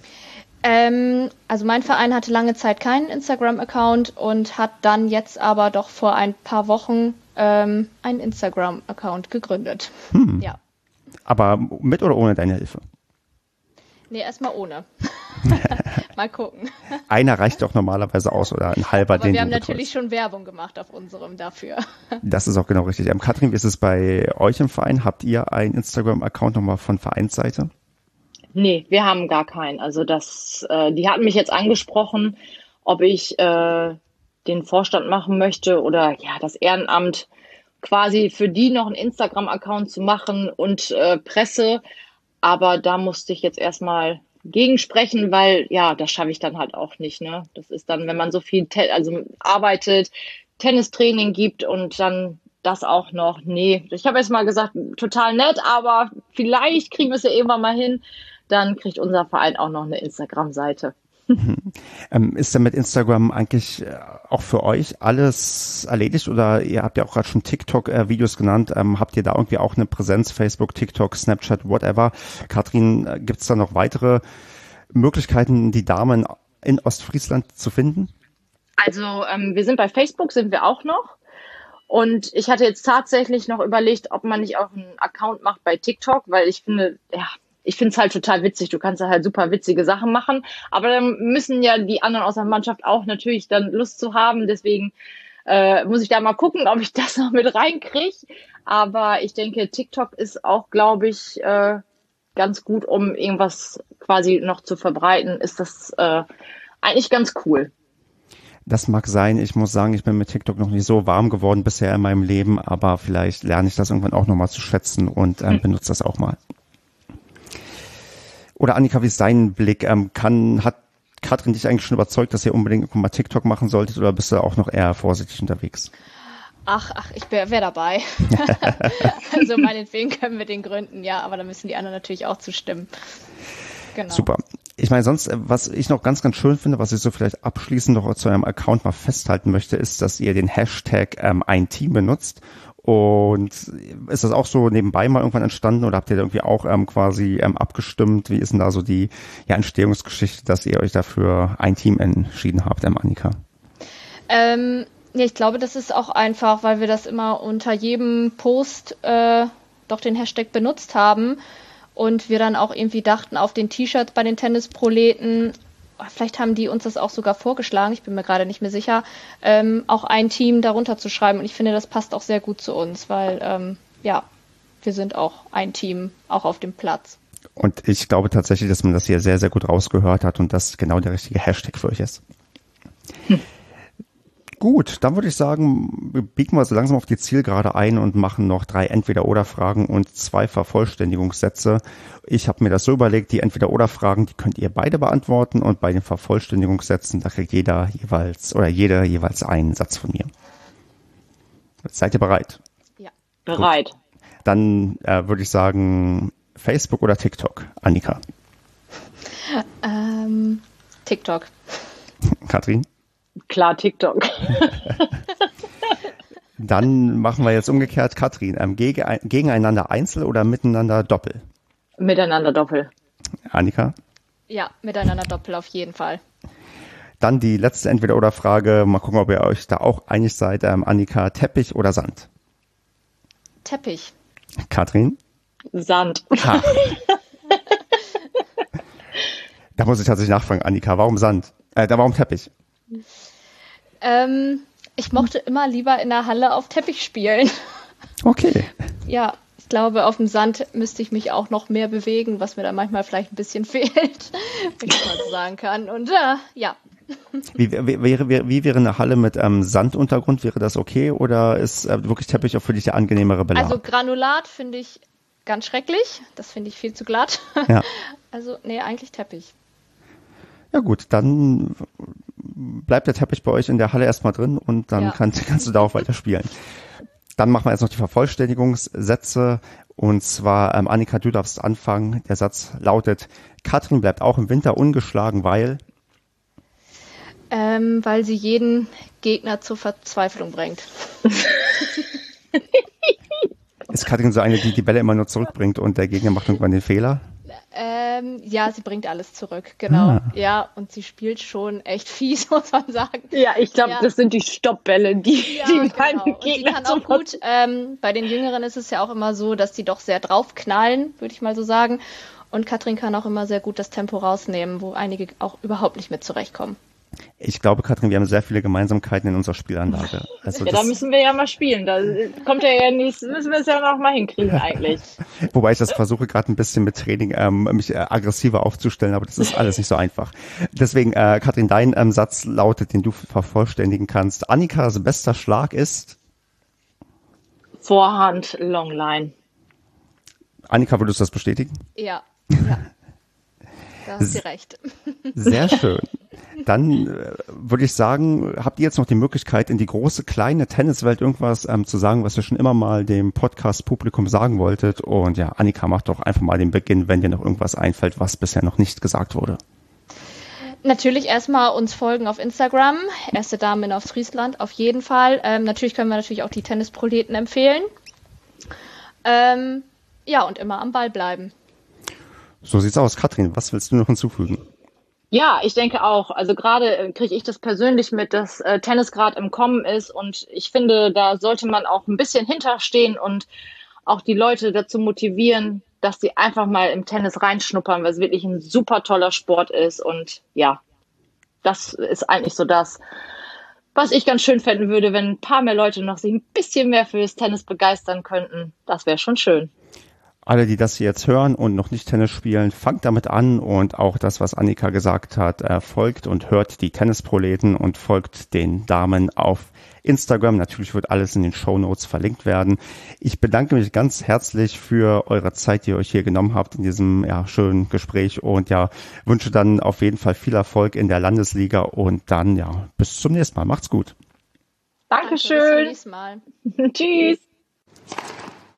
Ähm, also mein Verein hatte lange Zeit keinen Instagram-Account und hat dann jetzt aber doch vor ein paar Wochen ähm, einen Instagram-Account gegründet. Hm. Ja. Aber mit oder ohne deine Hilfe? Nee, erstmal ohne. Mal gucken. Einer reicht doch normalerweise aus oder ein halber, aber den wir haben du natürlich betreust. schon Werbung gemacht auf unserem dafür. Das ist auch genau richtig. Ähm, Katrin, wie ist es bei euch im Verein? Habt ihr einen Instagram-Account nochmal von Vereinsseite? Nee, wir haben gar keinen. Also das, äh, die hatten mich jetzt angesprochen, ob ich äh, den Vorstand machen möchte oder ja das Ehrenamt quasi für die noch einen Instagram-Account zu machen und äh, Presse. Aber da musste ich jetzt erstmal gegensprechen, weil ja, das schaffe ich dann halt auch nicht. Ne? Das ist dann, wenn man so viel te- also arbeitet, Tennistraining gibt und dann das auch noch. Nee, ich habe erst mal gesagt, total nett, aber vielleicht kriegen wir es ja irgendwann mal hin. Dann kriegt unser Verein auch noch eine Instagram-Seite. Ähm, ist denn mit Instagram eigentlich auch für euch alles erledigt oder ihr habt ja auch gerade schon TikTok-Videos genannt, ähm, habt ihr da irgendwie auch eine Präsenz, Facebook, TikTok, Snapchat, whatever? Katrin, gibt es da noch weitere Möglichkeiten, die Damen in Ostfriesland zu finden? Also ähm, wir sind bei Facebook, sind wir auch noch. Und ich hatte jetzt tatsächlich noch überlegt, ob man nicht auch einen Account macht bei TikTok, weil ich finde, ja, ich finde es halt total witzig. Du kannst da halt super witzige Sachen machen. Aber dann müssen ja die anderen aus der Mannschaft auch natürlich dann Lust zu haben. Deswegen äh, muss ich da mal gucken, ob ich das noch mit reinkriege. Aber ich denke, TikTok ist auch, glaube ich, äh, ganz gut, um irgendwas quasi noch zu verbreiten. Ist das äh, eigentlich ganz cool. Das mag sein. Ich muss sagen, ich bin mit TikTok noch nicht so warm geworden bisher in meinem Leben. Aber vielleicht lerne ich das irgendwann auch nochmal zu schätzen und ähm, benutze das auch mal. Oder Annika, wie ist dein Blick? Ähm, kann, hat Katrin dich eigentlich schon überzeugt, dass ihr unbedingt mal TikTok machen solltet oder bist du auch noch eher vorsichtig unterwegs? Ach, ach, ich wäre wär dabei. Also meinetwegen können wir den gründen, ja, aber da müssen die anderen natürlich auch zustimmen. Genau. Super. Ich meine, sonst, was ich noch ganz, ganz schön finde, was ich so vielleicht abschließend noch zu eurem Account mal festhalten möchte, ist, dass ihr den Hashtag ähm, ein Team benutzt Und ist das auch so nebenbei mal irgendwann entstanden oder habt ihr da irgendwie auch ähm, quasi ähm, abgestimmt? Wie ist denn da so die ja, Entstehungsgeschichte, dass ihr euch dafür ein Team entschieden habt, ähm, Annika? Ähm, ja, ich glaube, das ist auch einfach, weil wir das immer unter jedem Post äh, doch den Hashtag benutzt haben und wir dann auch irgendwie dachten, auf den T-Shirts bei den Tennisproleten, vielleicht haben die uns das auch sogar vorgeschlagen, ich bin mir gerade nicht mehr sicher, ähm, auch ein Team darunter zu schreiben. Und ich finde, das passt auch sehr gut zu uns, weil, ähm, ja, wir sind auch ein Team, auch auf dem Platz. Und ich glaube tatsächlich, dass man das hier sehr, sehr gut rausgehört hat und das genau der richtige Hashtag für euch ist. Hm. Gut, dann würde ich sagen, biegen wir so langsam auf die Zielgerade ein und machen noch drei Entweder-Oder-Fragen und zwei Vervollständigungssätze. Ich habe mir das so überlegt, die Entweder-Oder-Fragen, die könnt ihr beide beantworten und bei den Vervollständigungssätzen, da kriegt jeder jeweils oder jeder jeweils einen Satz von mir. Seid ihr bereit? Ja. Bereit. Gut. Dann äh, würde ich sagen, Facebook oder TikTok? Annika? Ähm, TikTok. Katrin? Klar, TikTok. Dann machen wir jetzt umgekehrt, Katrin, ähm, gegen, gegeneinander Einzel oder miteinander Doppel? Miteinander Doppel. Annika? Ja, miteinander Doppel auf jeden Fall. Dann die letzte Entweder-oder-Frage, mal gucken, ob ihr euch da auch einig seid. Ähm, Annika, Teppich oder Sand? Teppich. Katrin? Sand. Ha. Da muss ich tatsächlich nachfragen, Annika, warum Sand? Äh, da warum Teppich? Ähm, ich mochte immer lieber in der Halle auf Teppich spielen. Okay. Ja, ich glaube, auf dem Sand müsste ich mich auch noch mehr bewegen, was mir da manchmal vielleicht ein bisschen fehlt, wenn ich mal so sagen kann. Und äh, ja. Wie, wie, wäre, wie, wie wäre eine Halle mit ähm, Sanduntergrund? Wäre das okay oder ist äh, wirklich Teppich auch für dich der angenehmere Belag? Also Granulat finde ich ganz schrecklich. Das finde ich viel zu glatt. Ja. Also, nee, eigentlich Teppich. Ja gut, dann bleibt der Teppich bei euch in der Halle erstmal drin und dann Ja. kannst, kannst du da auch weiter spielen. Dann machen wir jetzt noch die Vervollständigungssätze und zwar, ähm, Annika, du darfst anfangen. Der Satz lautet, Katrin bleibt auch im Winter ungeschlagen, weil... Ähm, weil sie jeden Gegner zur Verzweiflung bringt. Ist Katrin so eine, die die Bälle immer nur zurückbringt und der Gegner macht irgendwann den Fehler? Ähm, ja, sie bringt alles zurück, genau. Ah. Ja, und sie spielt schon echt fies, muss man sagen. Ja, ich glaube, Ja. das sind die Stoppbälle, die, Ja, die genau. meinen Und sie Gegner kann zum auch gut, ähm, bei den Jüngeren ist es ja auch immer so, dass die doch sehr draufknallen, würde ich mal so sagen. Und Katrin kann auch immer sehr gut das Tempo rausnehmen, wo einige auch überhaupt nicht mit zurechtkommen. Ich glaube, Katrin, wir haben sehr viele Gemeinsamkeiten in unserer Spielanlage. Also Ja, das, da müssen wir ja mal spielen. Da kommt ja ja nicht, müssen wir es ja noch mal hinkriegen eigentlich. wobei ich das versuche gerade ein bisschen mit Training ähm, mich äh, aggressiver aufzustellen, aber das ist alles nicht so einfach. Deswegen, äh, Katrin, dein ähm, Satz lautet, den du vervollständigen kannst. Annikas bester Schlag ist? Vorhand, Longline. Annika, würdest du das bestätigen? Ja, ja. Da hast du recht. Sehr schön. Dann äh, würde ich sagen, habt ihr jetzt noch die Möglichkeit, in die große, kleine Tenniswelt irgendwas ähm, zu sagen, was ihr schon immer mal dem Podcast-Publikum sagen wolltet. Und ja, Annika, macht doch einfach mal den Beginn, wenn dir noch irgendwas einfällt, was bisher noch nicht gesagt wurde. Natürlich erstmal uns folgen auf Instagram, Erste Dame in Ostfriesland, auf jeden Fall. Ähm, natürlich können wir natürlich auch die Tennisproleten empfehlen. Ähm, ja, und immer am Ball bleiben. So sieht's aus. Katrin, was willst du noch hinzufügen? Ja, ich denke auch. Also gerade äh, kriege ich das persönlich mit, dass äh, Tennis gerade im Kommen ist und ich finde, da sollte man auch ein bisschen hinterstehen und auch die Leute dazu motivieren, dass sie einfach mal im Tennis reinschnuppern, weil es wirklich ein super toller Sport ist und ja, das ist eigentlich so das, was ich ganz schön fänden würde, wenn ein paar mehr Leute noch sich ein bisschen mehr für das Tennis begeistern könnten. Das wäre schon schön. Alle, die das hier jetzt hören und noch nicht Tennis spielen, fangt damit an und auch das, was Annika gesagt hat, äh, folgt und hört die Tennisproleten und folgt den Damen auf Instagram. Natürlich wird alles in den Shownotes verlinkt werden. Ich bedanke mich ganz herzlich für eure Zeit, die ihr euch hier genommen habt in diesem ja, schönen Gespräch und ja, wünsche dann auf jeden Fall viel Erfolg in der Landesliga und dann ja, bis zum nächsten Mal. Macht's gut. Dankeschön. Danke, bis zum nächsten Mal. Tschüss.